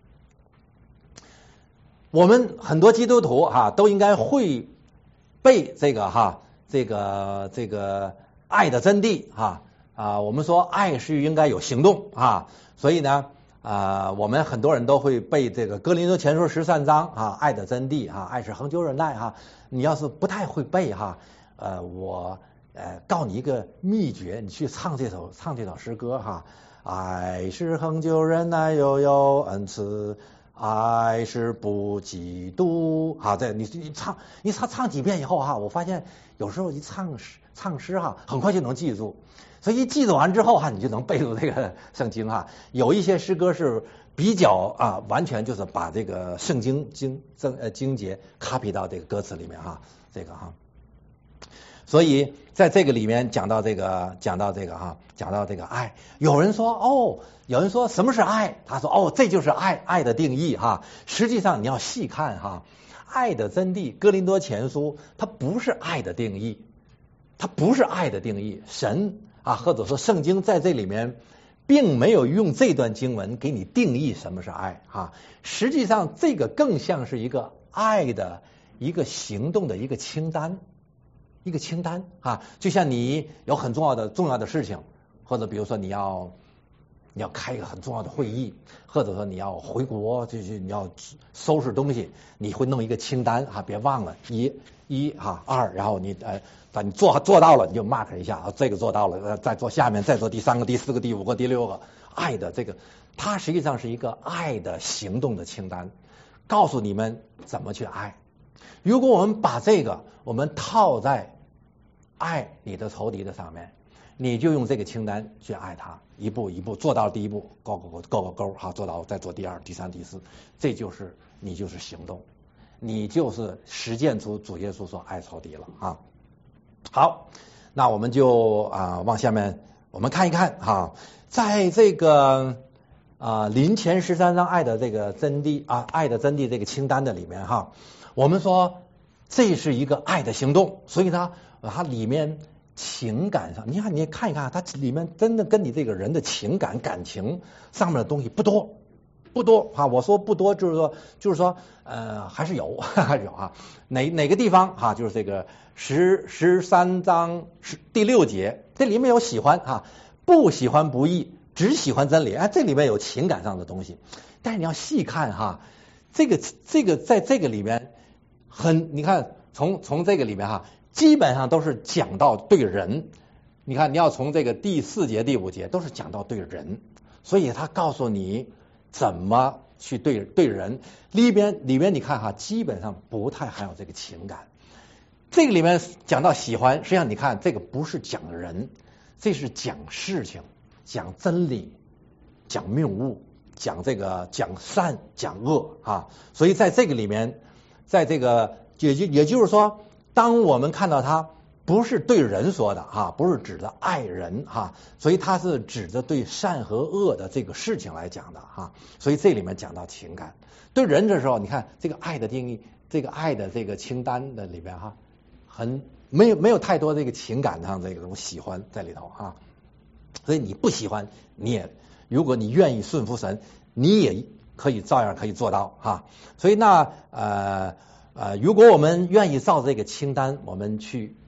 我们很多基督徒哈都应该会背这个哈，这个这个爱的真谛哈。啊，我们说爱是应该有行动啊，所以呢，啊，我们很多人都会背这个哥林多前书十三章啊，爱的真谛啊，爱是恒久忍耐哈。你要是不太会背哈，呃，我呃告你一个秘诀，你去唱这首唱这首诗歌哈，爱是恒久忍耐，又有恩慈，爱是不嫉妒。好，这你你唱你唱唱几遍以后哈，我发现有时候一唱诗唱诗哈，很快就能记住。所以一记住完之后哈，你就能背住这个圣经哈。有一些诗歌是比较啊，完全就是把这个圣经经经呃经节 copy 到这个歌词里面哈，这个哈。所以在这个里面讲到这个讲到这个哈，讲到这个爱，有人说哦，有人说什么是爱？他说哦，这就是爱，爱的定义哈。实际上你要细看哈，爱的真谛，哥林多前书它不是爱的定义，它不是爱的定义，神。啊，或者说圣经在这里面并没有用这段经文给你定义什么是爱啊，实际上这个更像是一个爱的一个行动的一个清单，一个清单啊，就像你有很重要的重要的事情，或者比如说你要你要开一个很重要的会议，或者说你要回国，就是你要收拾东西，你会弄一个清单啊，别忘了一一啊二，然后你呃。你做做到了，你就 mark 一下啊，这个做到了，再做下面，再做第三个、第四个、第五个、第六个。爱的这个，它实际上是一个爱的行动的清单，告诉你们怎么去爱。如果我们把这个我们套在爱你的仇敌的上面，你就用这个清单去爱他，一步一步做到第一步，勾勾勾勾勾勾，好，做到再做第二、第三、第四，这就是你就是行动，你就是实践出主耶稣所爱仇敌了啊。好，那我们就啊往下面我们看一看哈，在这个啊林前十三章爱的这个真谛啊爱的真谛这个清单的里面哈，我们说这是一个爱的行动，所以呢它里面情感上，你看你看一看，它里面真的跟你这个人的情感感情上面的东西不多。不多哈，我说不多，就是说，就是说，呃，还是有，还是有哈。哪哪个地方哈，就是这个十十三章十第六节，这里面有喜欢哈，不喜欢不义，只喜欢真理。哎，这里面有情感上的东西，但是你要细看哈，这个这个在这个里面很，你看从从这个里面哈，基本上都是讲到对人。你看，你要从这个第四节、第五节都是讲到对人，所以他告诉你。怎么去对对人？里边里边你看哈，基本上不太含有这个情感。这个里面讲到喜欢，实际上你看这个不是讲人，这是讲事情、讲真理、讲谬误、讲这个讲善、讲恶啊。所以在这个里面，在这个也就也就是说，当我们看到他。不是对人说的哈，不是指的爱人哈，所以它是指着对善和恶的这个事情来讲的哈，所以这里面讲到情感。对人的时候，你看这个爱的定义，这个爱的这个清单的里边哈，很没有没有太多这个情感上这个东西喜欢在里头哈，所以你不喜欢你也，如果你愿意顺服神，你也可以照样可以做到哈。所以那呃呃，如果我们愿意照这个清单，我们去。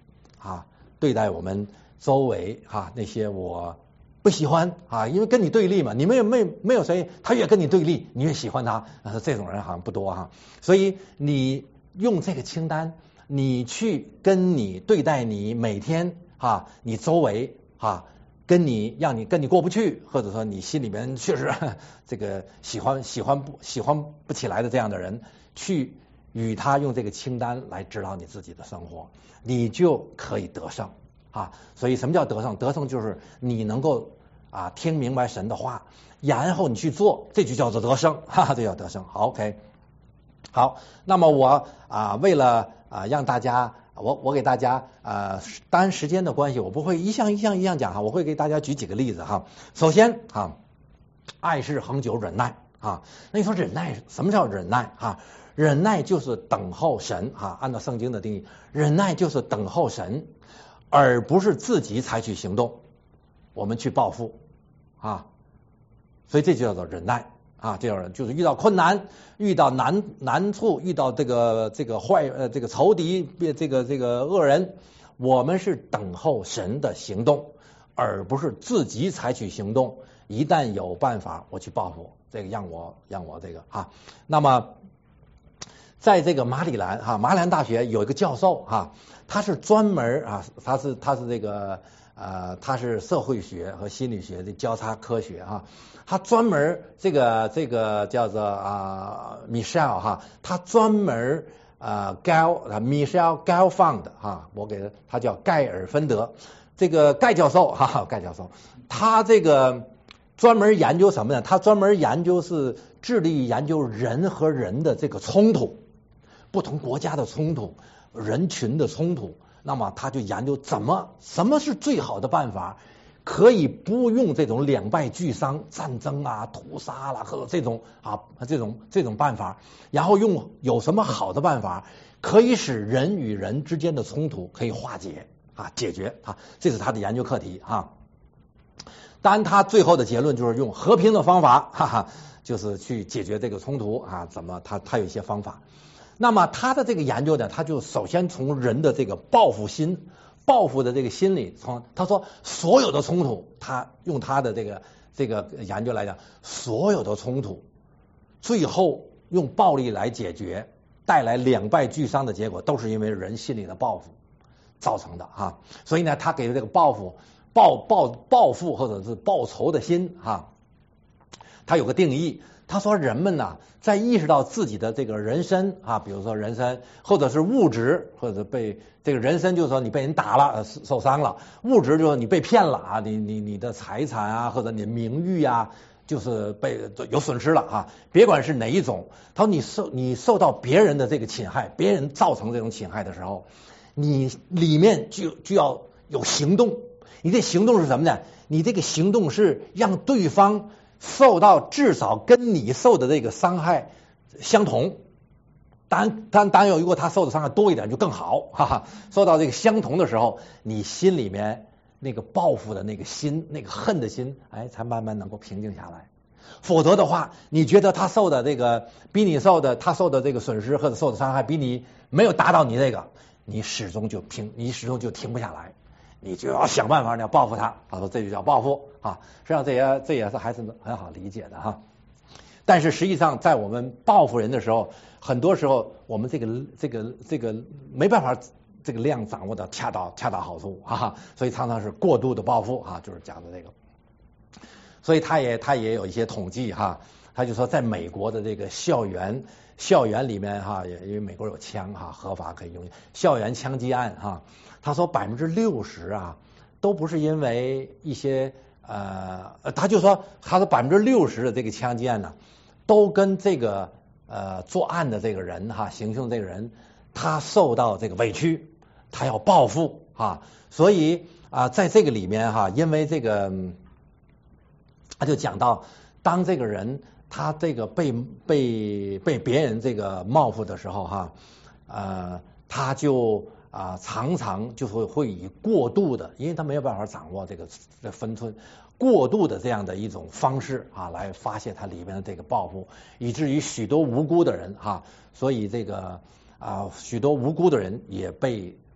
啊对待我们周围哈那些我不喜欢啊，因为跟你对立嘛，你没有没没有谁，他越跟你对立，你越喜欢他，啊、这种人好像不多哈。所以你用这个清单，你去跟你对待你每天哈，你周围哈，跟你让你跟你过不去，或者说你心里面确实这个喜欢喜欢不喜欢不起来的这样的人，去与他用这个清单来指导你自己的生活，你就可以得胜。啊，所以什么叫得胜？得胜就是你能够啊听明白神的话，然后你去做，这就叫做得胜，哈哈，这叫得胜。好 ，OK， 好，那么我啊为了啊让大家，我我给大家啊单时间的关系，我不会一项一项一项讲哈，我会给大家举几个例子哈。首先啊，爱是恒久忍耐啊，那你说忍耐什么叫忍耐啊？忍耐就是等候神哈，按照圣经的定义，忍耐就是等候神。而不是自己采取行动，我们去报复啊，所以这就叫做忍耐啊，这种人就是遇到困难、遇到难难处、遇到这个这个坏呃这个仇敌、这个这个恶人，我们是等候神的行动，而不是自己采取行动。一旦有办法，我去报复，这个让我让我这个啊，那么在这个马里兰哈马里兰大学有一个教授哈。他是专门啊，他是他是这个呃，他是社会学和心理学的交叉科学哈，他专门这个这个叫做啊 Michelle 哈，他专门啊 Gal 啊 Michelle Gelfand 哈，我给他他叫盖尔芬德，这个盖教授哈盖教授，他这个专门研究什么呢？他专门研究是致力于研究人和人的这个冲突，不同国家的冲突。人群的冲突，那么他就研究怎么什么是最好的办法，可以不用这种两败俱伤、战争啊、屠杀啦，或者这种啊这种这种办法，然后用有什么好的办法，可以使人与人之间的冲突可以化解啊解决啊，这是他的研究课题啊。当然，他最后的结论就是用和平的方法，哈哈，就是去解决这个冲突啊，怎么他他有一些方法。那么他的这个研究呢，他就首先从人的这个报复心、报复的这个心理，从他说所有的冲突，他用他的这个这个研究来讲，所有的冲突最后用暴力来解决，带来两败俱伤的结果，都是因为人心里的报复造成的哈。所以呢，他给这个报复、报报报复或者是报仇的心哈，他有个定义。他说人们呢，在意识到自己的这个人身啊，比如说人身，或者是物质，或者被这个人身，就是说你被人打了受伤了；物质就是你被骗了啊，你你你的财产啊，或者你的名誉啊，就是被有损失了啊。别管是哪一种，他说你受你受到别人的这个侵害，别人造成这种侵害的时候，你里面就就要有行动。你这行动是什么呢？你这个行动是让对方受到至少跟你受的这个伤害相同，当然，当然，当然，如果他受的伤害多一点就更好，哈哈。受到这个相同的时候，你心里面那个报复的那个心、那个恨的心，哎，才慢慢能够平静下来。否则的话，你觉得他受的这个比你受的，他受的这个损失或者受的伤害比你没有达到你这个，你始终就平，你始终就停不下来。你就要想办法，你要报复他。他说这就叫报复啊。实际上这也这也是还是很好理解的哈。但是实际上，在我们报复人的时候，很多时候我们这个这个这个没办法这个量掌握的恰到恰到好处哈、啊，所以常常是过度的报复啊，就是讲的这个。所以他也他也有一些统计哈，他就说在美国的这个校园校园里面哈，也因为美国有枪哈，合法可以用校园枪击案哈。他说百分之六十啊，都不是因为一些呃，他就说他说百分之六十的这个枪击案呢，都跟这个呃作案的这个人哈，行凶这个人他受到这个委屈，他要报复哈，所以啊、呃，在这个里面哈，因为这个他就讲到，当这个人他这个被被被别人这个冒犯的时候哈，呃，他就啊，常常就会会以过度的，因为他没有办法掌握这个分寸，过度的这样的一种方式啊，来发泄他里面的这个报复，以至于许多无辜的人哈，所以这个啊，许多无辜的人也被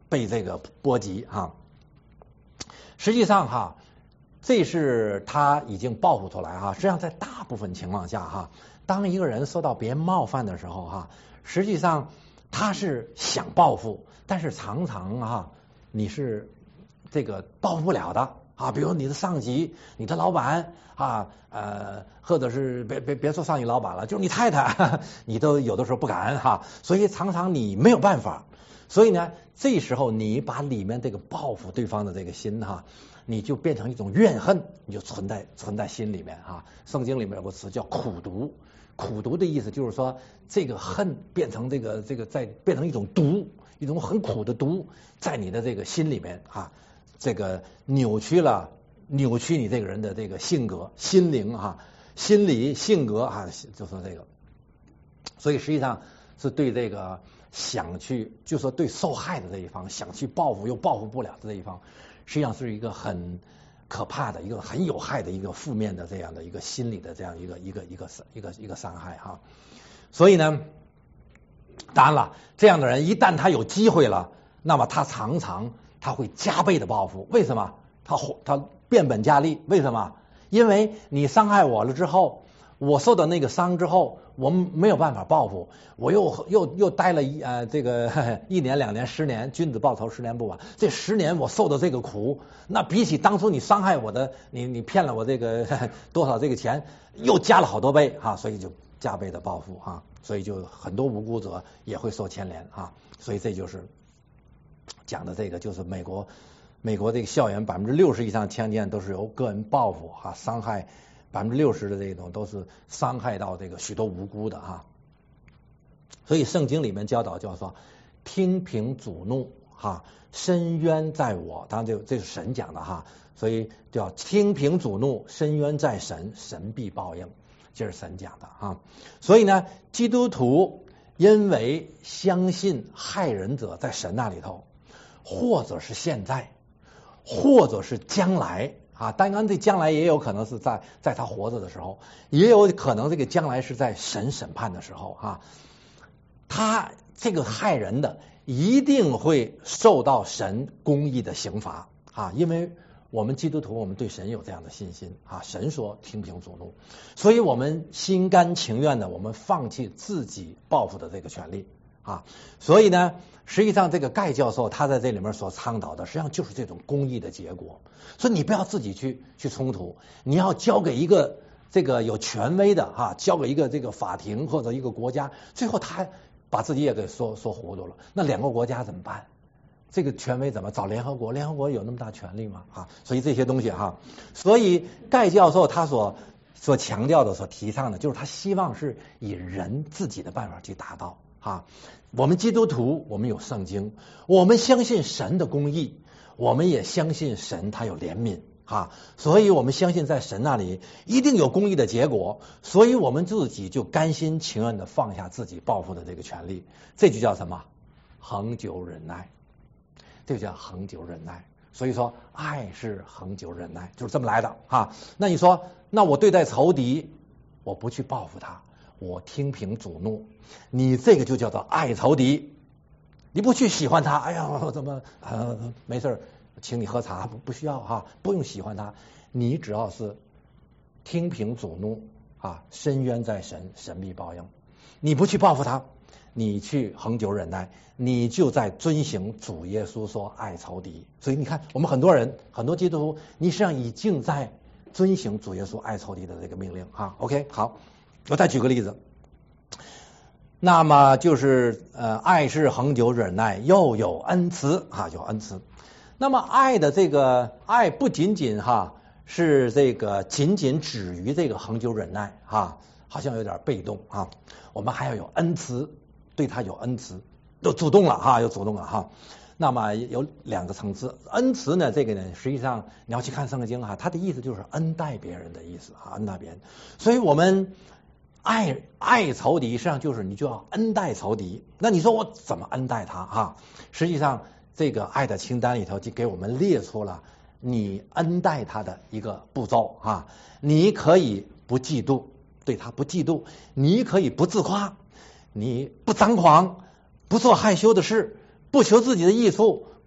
被这个波及哈。实际上哈，这是他已经报复出来哈。实际上在大部分情况下哈，当一个人受到别人冒犯的时候哈，实际上他是想报复，但是常常哈你是这个报复不了的啊。比如你的上级、你的老板啊，呃，或者是别别别说上级老板了，就是你太太，呵呵你都有的时候不敢哈。所以常常你没有办法。所以呢，这时候你把里面这个报复对方的这个心哈，你就变成一种怨恨，你就存在存在心里面哈。圣经里面有个词叫苦毒，苦毒的意思就是说，这个恨变成这个这个在变成一种毒，一种很苦的毒，在你的这个心里面啊，这个扭曲了，扭曲你这个人的这个性格、心灵哈、心理、性格啊，就说这个，所以实际上是对这个。想去，就说对受害的这一方想去报复又报复不了的这一方，实际上是一个很可怕的一个很有害的一个负面的这样的一个心理的这样一个一个一个一个一个伤害哈。所以呢，当然了，这样的人一旦他有机会了，那么他常常他会加倍的报复。为什么？他他变本加厉。为什么？因为你伤害我了之后，我受到那个伤之后，我们没有办法报复，我又又又待了一呃这个呵呵一年两年十年，君子报仇十年不晚。这十年我受的这个苦，那比起当初你伤害我的，你你骗了我这个呵呵多少这个钱，又加了好多倍哈，所以就加倍的报复哈，所以就很多无辜者也会受牵连哈，所以这就是讲的这个，就是美国美国这个校园百分之六十以上枪击案都是由个人报复哈伤害。百分之六十的这种都是伤害到这个许多无辜的哈，所以圣经里面教导叫说听凭主怒哈，深渊在我，当然这这是神讲的哈，所以叫听凭主怒，深渊在神，神必报应，这是神讲的哈。所以呢，基督徒因为相信害人者在神那里头，或者是现在，或者是将来。啊，当然这将来也有可能是在在他活着的时候，也有可能这个将来是在神审判的时候啊。他这个害人的一定会受到神公义的刑罚啊，因为我们基督徒我们对神有这样的信心啊，神说听凭主怒，所以我们心甘情愿的我们放弃自己报复的这个权利啊。所以呢，实际上这个盖教授他在这里面所倡导的实际上就是这种公义的结果。所以你不要自己去去冲突，你要交给一个这个有权威的哈、啊，交给一个这个法庭或者一个国家，最后他把自己也给说说糊涂了，那两个国家怎么办？这个权威怎么找联合国？联合国有那么大权力吗？啊，所以这些东西哈、啊，所以盖教授他所所强调的、所提倡的，就是他希望是以人自己的办法去达到啊。我们基督徒，我们有圣经，我们相信神的公义。我们也相信神他有怜悯啊，所以我们相信在神那里一定有公义的结果，所以我们自己就甘心情愿的放下自己报复的这个权利，这就叫什么？恒久忍耐，这就叫恒久忍耐。所以说爱是恒久忍耐，就是这么来的啊。那你说，那我对待仇敌，我不去报复他，我听凭主怒，你这个就叫做爱仇敌。你不去喜欢他，哎呀，怎么呃没事，请你喝茶，不不需要哈，不用喜欢他，你只要是听凭主怒啊，深渊在神，神必报应。你不去报复他，你去恒久忍耐，你就在遵行主耶稣说爱仇敌。所以你看，我们很多人，很多基督徒，你实际上已经在遵行主耶稣爱仇敌的这个命令啊。OK， 好，我再举个例子。那么就是呃，爱是恒久忍耐，又有恩慈啊，有恩慈。那么爱的这个爱不仅仅哈是这个仅仅止于这个恒久忍耐哈，好像有点被动啊。我们还要有恩慈，对他有恩慈，又主动了哈，又主动了哈。那么有两个层次，恩慈呢，这个呢，实际上你要去看圣经哈，它的意思就是恩待别人的意思啊，恩待别人。所以我们。爱爱仇敌，实际上就是你就要恩待仇敌。那你说我怎么恩待他哈？实际上，这个爱的清单里头就给我们列出了你恩待他的一个步骤哈。你可以不嫉妒，对他不嫉妒；你可以不自夸，你不张狂，不做害羞的事，不求自己的益处，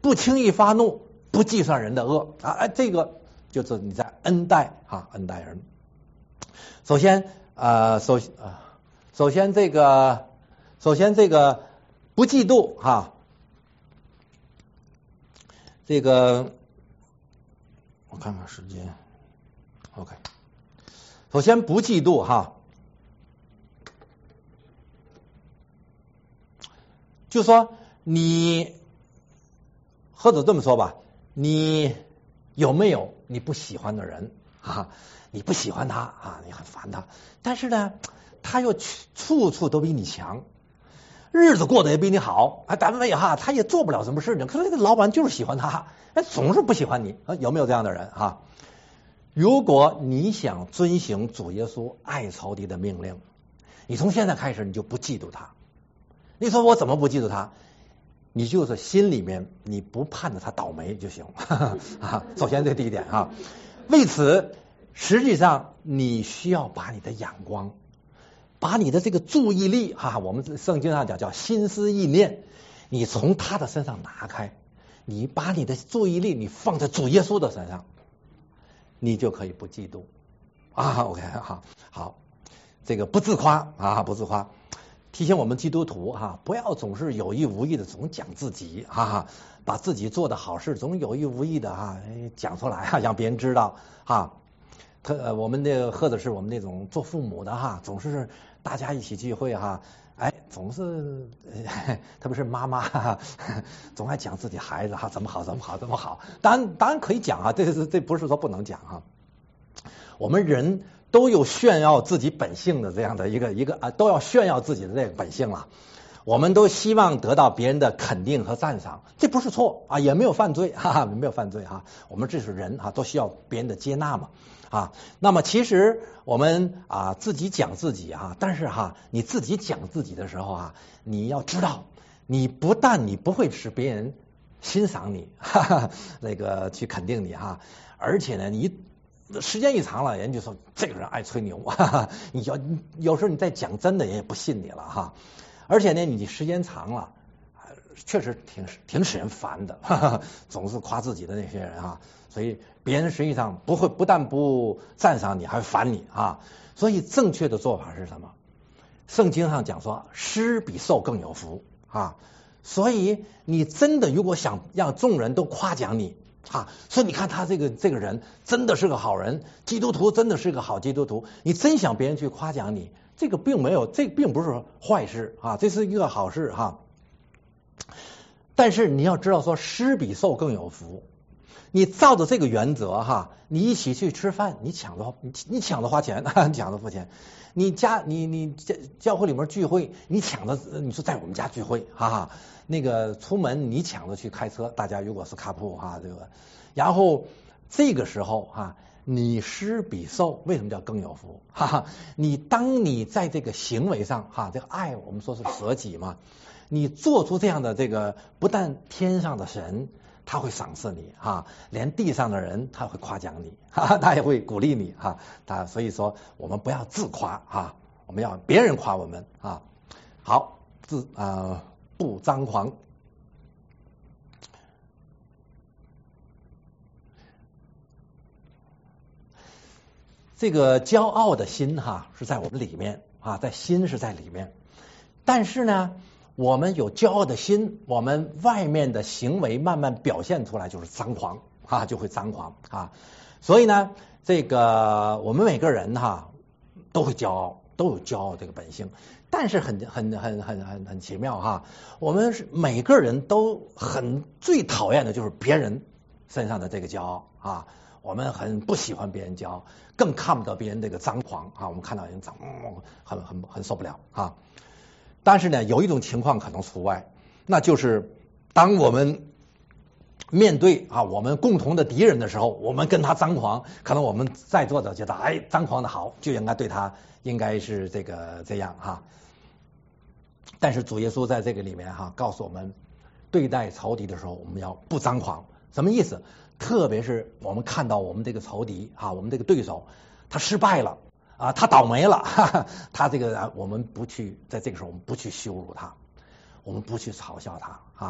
不轻易发怒，不计算人的恶啊，哎，这个就是你在恩待啊，恩待人。首先呃，首啊，首先这个，首先这个不嫉妒哈、啊，这个我看看时间 ，OK， 首先不嫉妒哈、啊，就说你或者这么说吧，你有没有你不喜欢的人啊？你不喜欢他啊，你很烦他，但是呢，他又处处都比你强，日子过得也比你好，啊，单位哈他也做不了什么事情，可是这个老板就是喜欢他，哎，总是不喜欢你啊，有没有这样的人哈？如果你想遵行主耶稣爱仇敌的命令，你从现在开始你就不嫉妒他。你说我怎么不嫉妒他？你就是心里面你不盼着他倒霉就行啊。首先这第一点啊，为此实际上你需要把你的眼光，把你的这个注意力哈、啊，我们圣经上讲叫心思意念，你从他的身上拿开，你把你的注意力你放在主耶稣的身上，你就可以不嫉妒啊。OK 好，好，这个不自夸啊，不自夸。提醒我们基督徒哈、啊，不要总是有意无意的总讲自己哈、啊，把自己做的好事总有意无意的哈、啊、讲出来啊，让别人知道哈。特、呃、我们的或者是我们那种做父母的哈、啊，总是大家一起聚会哈、啊，哎，总是、呃、特别是妈妈哈哈，总爱讲自己孩子哈、啊、怎么好怎么好怎么好。当然当然可以讲啊，这是这不是说不能讲哈、啊。我们人都有炫耀自己本性的这样的一个一个啊，都要炫耀自己的这个本性了。我们都希望得到别人的肯定和赞赏，这不是错啊，也没有犯罪哈哈，没有犯罪哈。我们这是人啊，都需要别人的接纳嘛啊。那么其实我们啊自己讲自己啊，但是哈，你自己讲自己的时候啊，你要知道，你不但你不会使别人欣赏你，哈哈，那个去肯定你哈，而且呢，你时间一长了，人就说这个人爱吹牛，哈哈，你要有时候你再讲真的，人也不信你了哈。而且呢，你时间长了，确实挺挺使人烦的，哈哈，总是夸自己的那些人啊，所以别人实际上不会不但不赞赏你，还会烦你啊。所以正确的做法是什么？圣经上讲说，施比受更有福啊。所以你真的如果想让众人都夸奖你啊，说你看他这个这个人真的是个好人，基督徒真的是个好基督徒，你真想别人去夸奖你，这个并没有，这并不是坏事啊，这是一个好事哈、啊。但是你要知道说，施比受更有福。你照着这个原则哈，你一起去吃饭，你抢着你你抢着花钱，你抢着付钱。你家你你教教会里面聚会，你抢着你说在我们家聚会，哈哈，那个出门你抢着去开车，大家如果是卡铺哈，对吧？然后这个时候哈，你施比受，为什么叫更有福？哈哈，你当你在这个行为上哈，这个爱我们说是舍己嘛，你做出这样的这个，不但天上的神他会赏赐你哈，连地上的人他会夸奖你，哈，他也会鼓励你哈，他所以说我们不要自夸哈，我们要别人夸我们啊。好，自啊、呃、不张狂。这个骄傲的心哈是在我们里面啊，在心是在里面，但是呢，我们有骄傲的心，我们外面的行为慢慢表现出来就是张狂啊，就会张狂啊。所以呢，这个我们每个人哈都会骄傲，都有骄傲这个本性，但是很很很很很很奇妙哈，我们是每个人都很最讨厌的就是别人身上的这个骄傲啊。我们很不喜欢别人骄傲，更看不得别人这个张狂啊！我们看到人张，嗯、很很很受不了啊。但是呢，有一种情况可能除外，那就是当我们面对啊我们共同的敌人的时候，我们跟他张狂，可能我们在座的觉得，哎，张狂的好，就应该对他应该是这个这样哈。但是主耶稣在这个里面哈告诉我们，对待仇敌的时候，我们要不张狂，什么意思？特别是我们看到我们这个仇敌啊，我们这个对手他失败了啊，他倒霉了，哈哈，他这个我们不去在这个时候我们不去羞辱他，我们不去嘲笑他啊，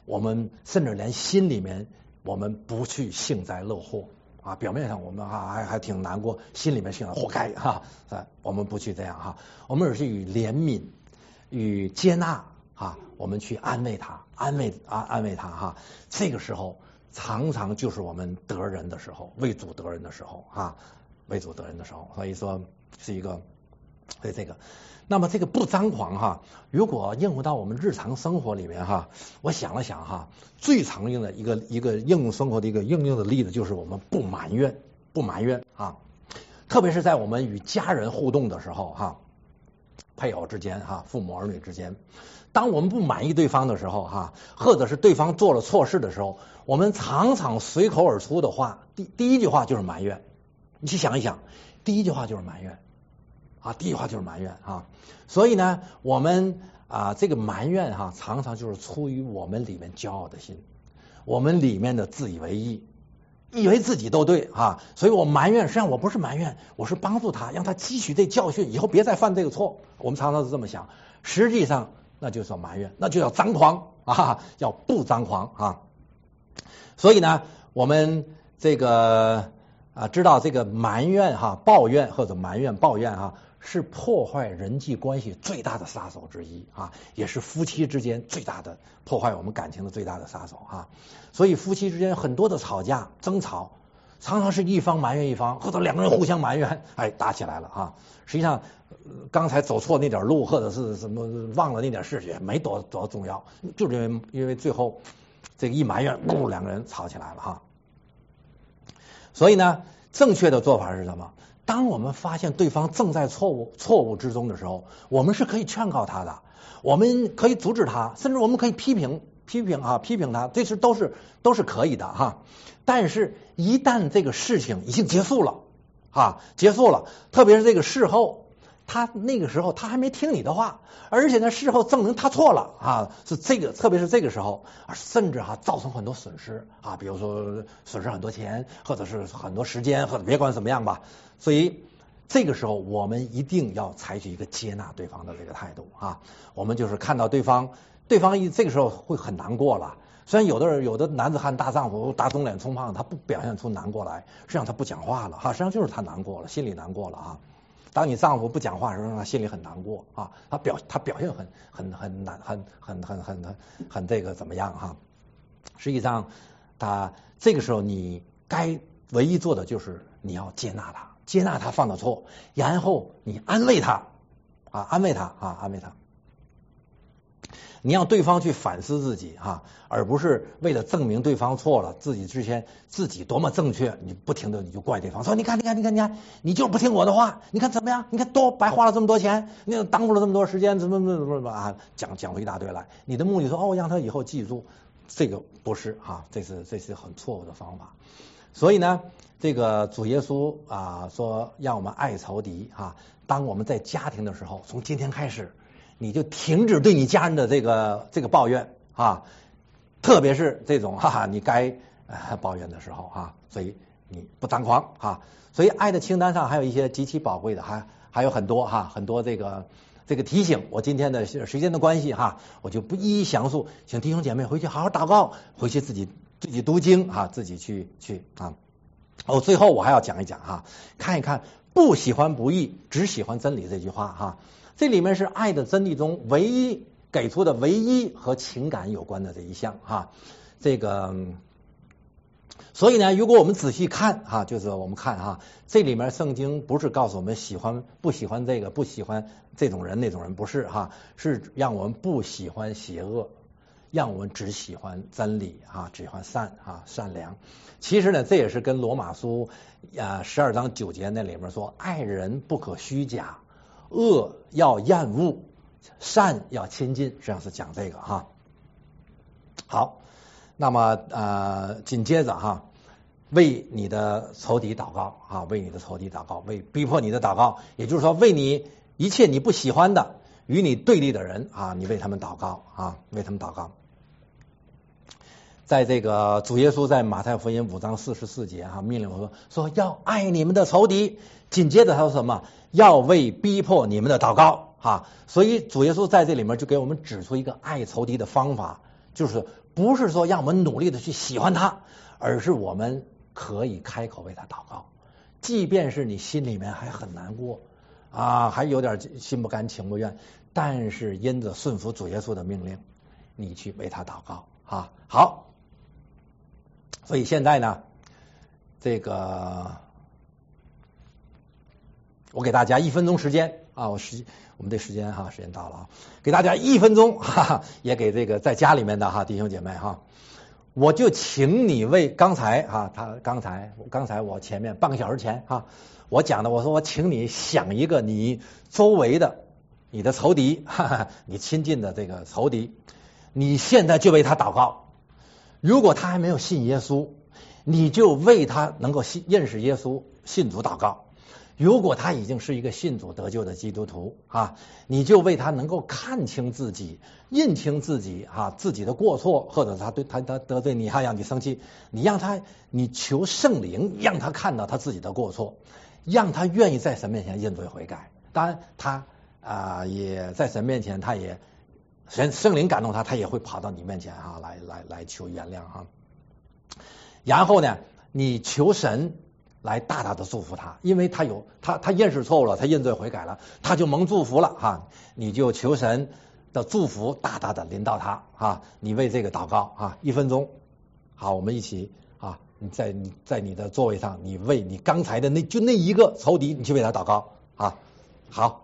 我们甚至连心里面我们不去幸灾乐祸啊，表面上我们哈还还挺难过，心里面想活该哈啊，我们不去这样哈，我们而是与怜悯、与接纳啊，我们去安慰他，安慰啊安慰他哈。这个时候常常就是我们得人的时候，为主得人的时候啊，为主得人的时候，所以说是一个对这个。那么这个不张狂哈，如果应用到我们日常生活里面哈，我想了想哈，最常用的一个一个应用生活的一个应用的例子就是我们不埋怨，不埋怨啊，特别是在我们与家人互动的时候哈，配偶之间哈，父母儿女之间，当我们不满意对方的时候哈，或者是对方做了错事的时候，我们常常随口而出的话，第第一句话就是埋怨。你去想一想，第一句话就是埋怨。啊，第一句话就是埋怨啊，所以呢，我们啊这个埋怨哈、啊，常常就是出于我们里面骄傲的心，我们里面的自以为意，以为自己都对啊，所以我埋怨，实际上我不是埋怨，我是帮助他，让他汲取这教训，以后别再犯这个错。我们常常是这么想，实际上那就是要埋怨，那就要张狂啊，要不张狂啊。所以呢，我们这个啊知道这个埋怨哈、啊、抱怨或者埋怨抱怨哈、啊。是破坏人际关系最大的杀手之一啊，也是夫妻之间最大的破坏我们感情的最大的杀手啊。所以夫妻之间很多的吵架争吵，常常是一方埋怨一方，或者两个人互相埋怨，哎，打起来了啊。实际上，刚才走错那点路，或者是什么忘了那点事情，没多多重要，就是因为因为最后这个一埋怨，呜，两个人吵起来了哈。所以呢，正确的做法是什么？当我们发现对方正在错误错误之中的时候，我们是可以劝告他的，我们可以阻止他，甚至我们可以批评批评啊批评他，这是都是都是可以的哈。但是，一旦这个事情已经结束了啊，结束了，特别是这个事后，他那个时候他还没听你的话，而且呢事后证明他错了啊，是这个，特别是这个时候，甚至哈、啊、造成很多损失啊，比如说损失很多钱，或者是很多时间，或者别管怎么样吧。所以这个时候我们一定要采取一个接纳对方的这个态度啊，我们就是看到对方，对方一这个时候会很难过了。虽然有的人有的男子汉大丈夫打肿脸充胖子，他不表现出难过来，实际上他不讲话了哈，实际上就是他难过了，心里难过了啊。当你丈夫不讲话的时候，他心里很难过啊，他表他表现很很很难很很很很很很这个怎么样哈？实际上他这个时候你该唯一做的就是你要接纳他。接纳他犯的错，然后你安慰他啊，安慰他啊，安慰他。你让对方去反思自己哈、啊，而不是为了证明对方错了，自己之前自己多么正确，你不停的你就怪对方，说你看你看你看你看，你就是不听我的话，你看怎么样？你看多白花了这么多钱，你耽误了这么多时间，怎么怎么怎么怎么啊？讲讲出一大堆来，你的目的说哦，让他以后记住，这个不是哈、啊，这是这是很错误的方法。所以呢，这个主耶稣啊说让我们爱仇敌啊，当我们在家庭的时候，从今天开始，你就停止对你家人的这个这个抱怨啊，特别是这种哈哈你该、呃、抱怨的时候啊，所以你不张狂啊。所以爱的清单上还有一些极其宝贵的，还还有很多哈，很多这个这个提醒。我今天的时间的关系哈，我就不一一详述，请弟兄姐妹回去好好祷告，回去自己。自己读经啊，自己去去啊。哦，最后我还要讲一讲哈、啊，看一看不喜欢不义，只喜欢真理这句话哈、啊。这里面是爱的真理中唯一给出的唯一和情感有关的这一项哈、啊。这个，所以呢，如果我们仔细看哈、啊，就是我们看哈、啊，这里面圣经不是告诉我们喜欢不喜欢这个，不喜欢这种人那种人，不是哈、啊，是让我们不喜欢邪恶。让我们只喜欢真理啊，只喜欢善啊，善良。其实呢，这也是跟罗马书啊十二章九节那里面说，爱人不可虚假，恶要厌恶，善要亲近，实际上是讲这个哈。好，那么呃，紧接着哈，为你的仇敌祷告啊，为你的仇敌祷告，为逼迫你的祷告，也就是说，为你一切你不喜欢的。与你对立的人啊，你为他们祷告啊，为他们祷告。在这个主耶稣在马太福音五章四十四节哈、啊，命令我说说要爱你们的仇敌。紧接着他说什么？要为逼迫你们的祷告啊。所以主耶稣在这里面就给我们指出一个爱仇敌的方法，就是不是说让我们努力的去喜欢他，而是我们可以开口为他祷告，即便是你心里面还很难过啊，还有点心不甘情不愿，但是因着顺服主耶稣的命令，你去为他祷告啊。好，所以现在呢，这个我给大家一分钟时间啊，我时我们这时间哈，时间到了啊，给大家一分钟哈哈，也给这个在家里面的哈弟兄姐妹哈，我就请你为刚才哈他刚才刚才我前面半个小时前哈我讲的，我说我请你想一个你周围的你的仇敌哈哈，你亲近的这个仇敌，你现在就为他祷告。如果他还没有信耶稣，你就为他能够信认识耶稣信主祷告。如果他已经是一个信主得救的基督徒啊，你就为他能够看清自己，认清自己啊自己的过错，或者他对他他得罪你，还让你生气，你让他你求圣灵让他看到他自己的过错，让他愿意在神面前认罪悔改。当然他啊、呃、也在神面前，他也神圣灵感动他，他也会跑到你面前哈、啊、来来来求原谅哈、啊。然后呢，你求神来大大的祝福他，因为他有他他认识错误了，他认罪悔改了，他就蒙祝福了哈。你就求神的祝福大大的临到他啊，你为这个祷告啊，一分钟。好，我们一起啊，你在你在你的座位上，你为你刚才的那就那一个仇敌，你去为他祷告啊。好。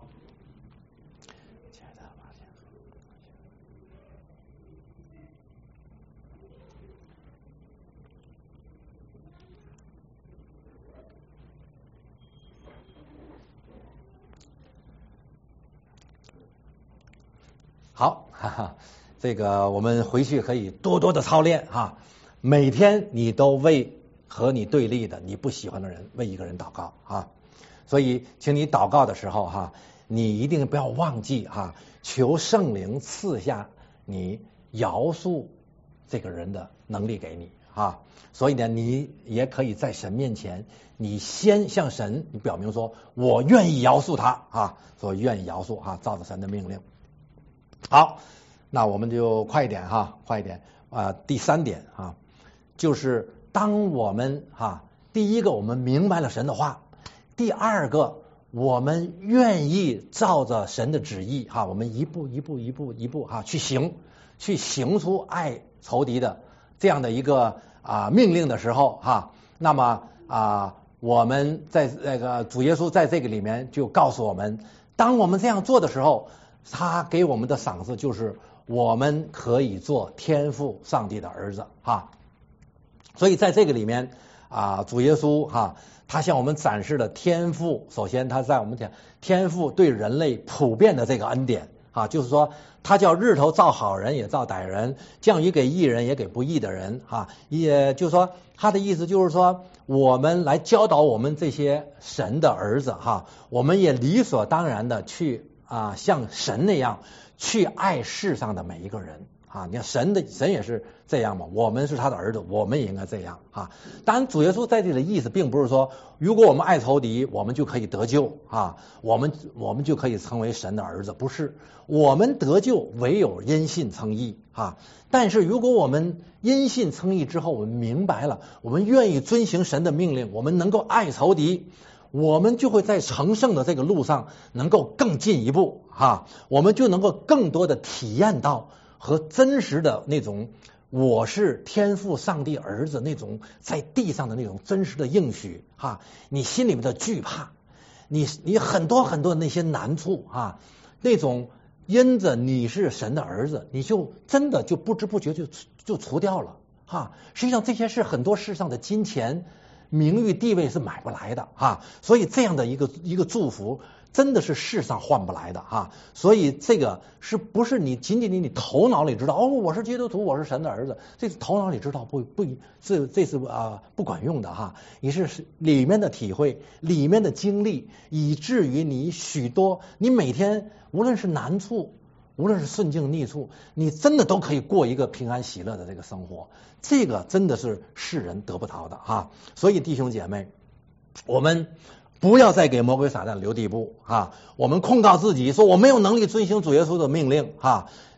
好，哈哈，这个我们回去可以多多的操练哈，每天你都为和你对立的、你不喜欢的人为一个人祷告啊。所以，请你祷告的时候哈，你一定不要忘记哈，求圣灵赐下你饶恕这个人的能力给你啊。所以呢，你也可以在神面前，你先向神你表明说，我愿意饶恕他啊，说愿意饶恕啊，照着神的命令。好，那我们就快一点哈，快一点啊、呃。第三点啊，就是当我们哈、啊，第一个我们明白了神的话，第二个我们愿意照着神的旨意哈、啊，我们一步一步一步一步哈、啊、去行，去行出爱仇敌的这样的一个啊命令的时候哈、啊，那么啊我们在那个主耶稣在这个里面就告诉我们，当我们这样做的时候，他给我们的赏赐就是我们可以做天父上帝的儿子哈。所以在这个里面啊，主耶稣哈，他向我们展示了天父，首先他在我们讲天父对人类普遍的这个恩典啊，就是说他叫日头照好人也照歹人，降雨给义人也给不义的人啊，也就是说他的意思就是说，我们来教导我们这些神的儿子哈，我们也理所当然的去啊，像神那样去爱世上的每一个人啊！你看神的神也是这样嘛，我们是他的儿子，我们也应该这样啊。当然，主耶稣在这里的意思并不是说，如果我们爱仇敌，我们就可以得救啊，我们我们就可以成为神的儿子，不是。我们得救唯有因信称义啊。但是如果我们因信称义之后，我们明白了，我们愿意遵行神的命令，我们能够爱仇敌，我们就会在成圣的这个路上能够更进一步哈，我们就能够更多的体验到和真实的那种我是天父上帝儿子那种在地上的那种真实的应许哈，你心里面的惧怕，你你很多很多的那些难处啊，那种因着你是神的儿子，你就真的就不知不觉就就除掉了哈。实际上这些是很多世上的金钱名誉地位是买不来的哈，所以这样的一个一个祝福真的是世上换不来的哈，所以这个是不是你仅仅你你头脑里知道哦我是基督徒我是神的儿子，这是头脑里知道不不这这是啊、呃、不管用的哈，你是里面的体会里面的经历，以至于你许多你每天无论是难处无论是顺境逆处，你真的都可以过一个平安喜乐的这个生活，这个真的是世人得不到的哈。所以弟兄姐妹，我们不要再给魔鬼撒旦留地步哈。我们控告自己说我没有能力遵行主耶稣的命令哈，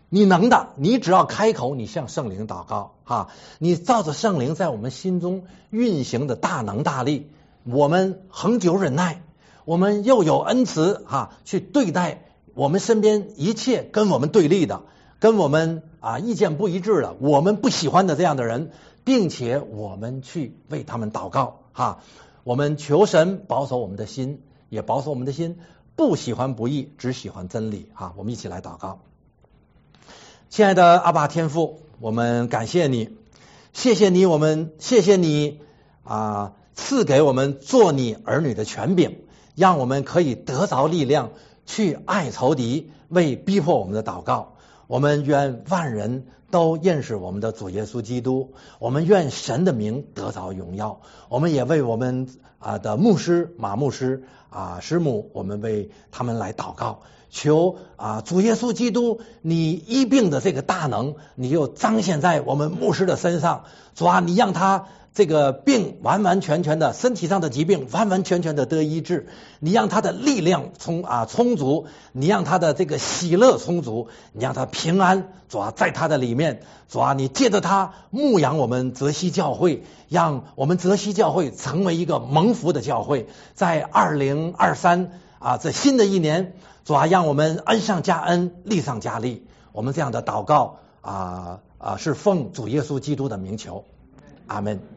你能的，你只要开口，你向圣灵祷告哈，你照着圣灵在我们心中运行的大能大力，我们恒久忍耐，我们又有恩慈哈，去对待我们身边一切跟我们对立的，跟我们啊意见不一致的，我们不喜欢的这样的人，并且我们去为他们祷告哈。我们求神保守我们的心，也保守我们的心不喜欢不义，只喜欢真理哈。我们一起来祷告。亲爱的阿爸天父，我们感谢你，谢谢你，我们谢谢你啊，赐给我们做你儿女的权柄，让我们可以得着力量去爱仇敌，为逼迫我们的祷告。我们愿万人都认识我们的主耶稣基督，我们愿神的名得着荣耀。我们也为我们啊的牧师马牧师啊师母，我们为他们来祷告，求啊主耶稣基督你医病的这个大能，你又彰显在我们牧师的身上。主啊，你让他这个病完完全全的身体上的疾病完完全全的得医治，你让他的力量充啊充足，你让他的这个喜乐充足，你让他平安。主啊，在他的里面，主啊，你借着他牧养我们泽西教会，让我们泽西教会成为一个蒙福的教会。在二零二三啊这新的一年，主啊，让我们恩上加恩，利上加利。我们这样的祷告啊啊是奉主耶稣基督的名求，阿们。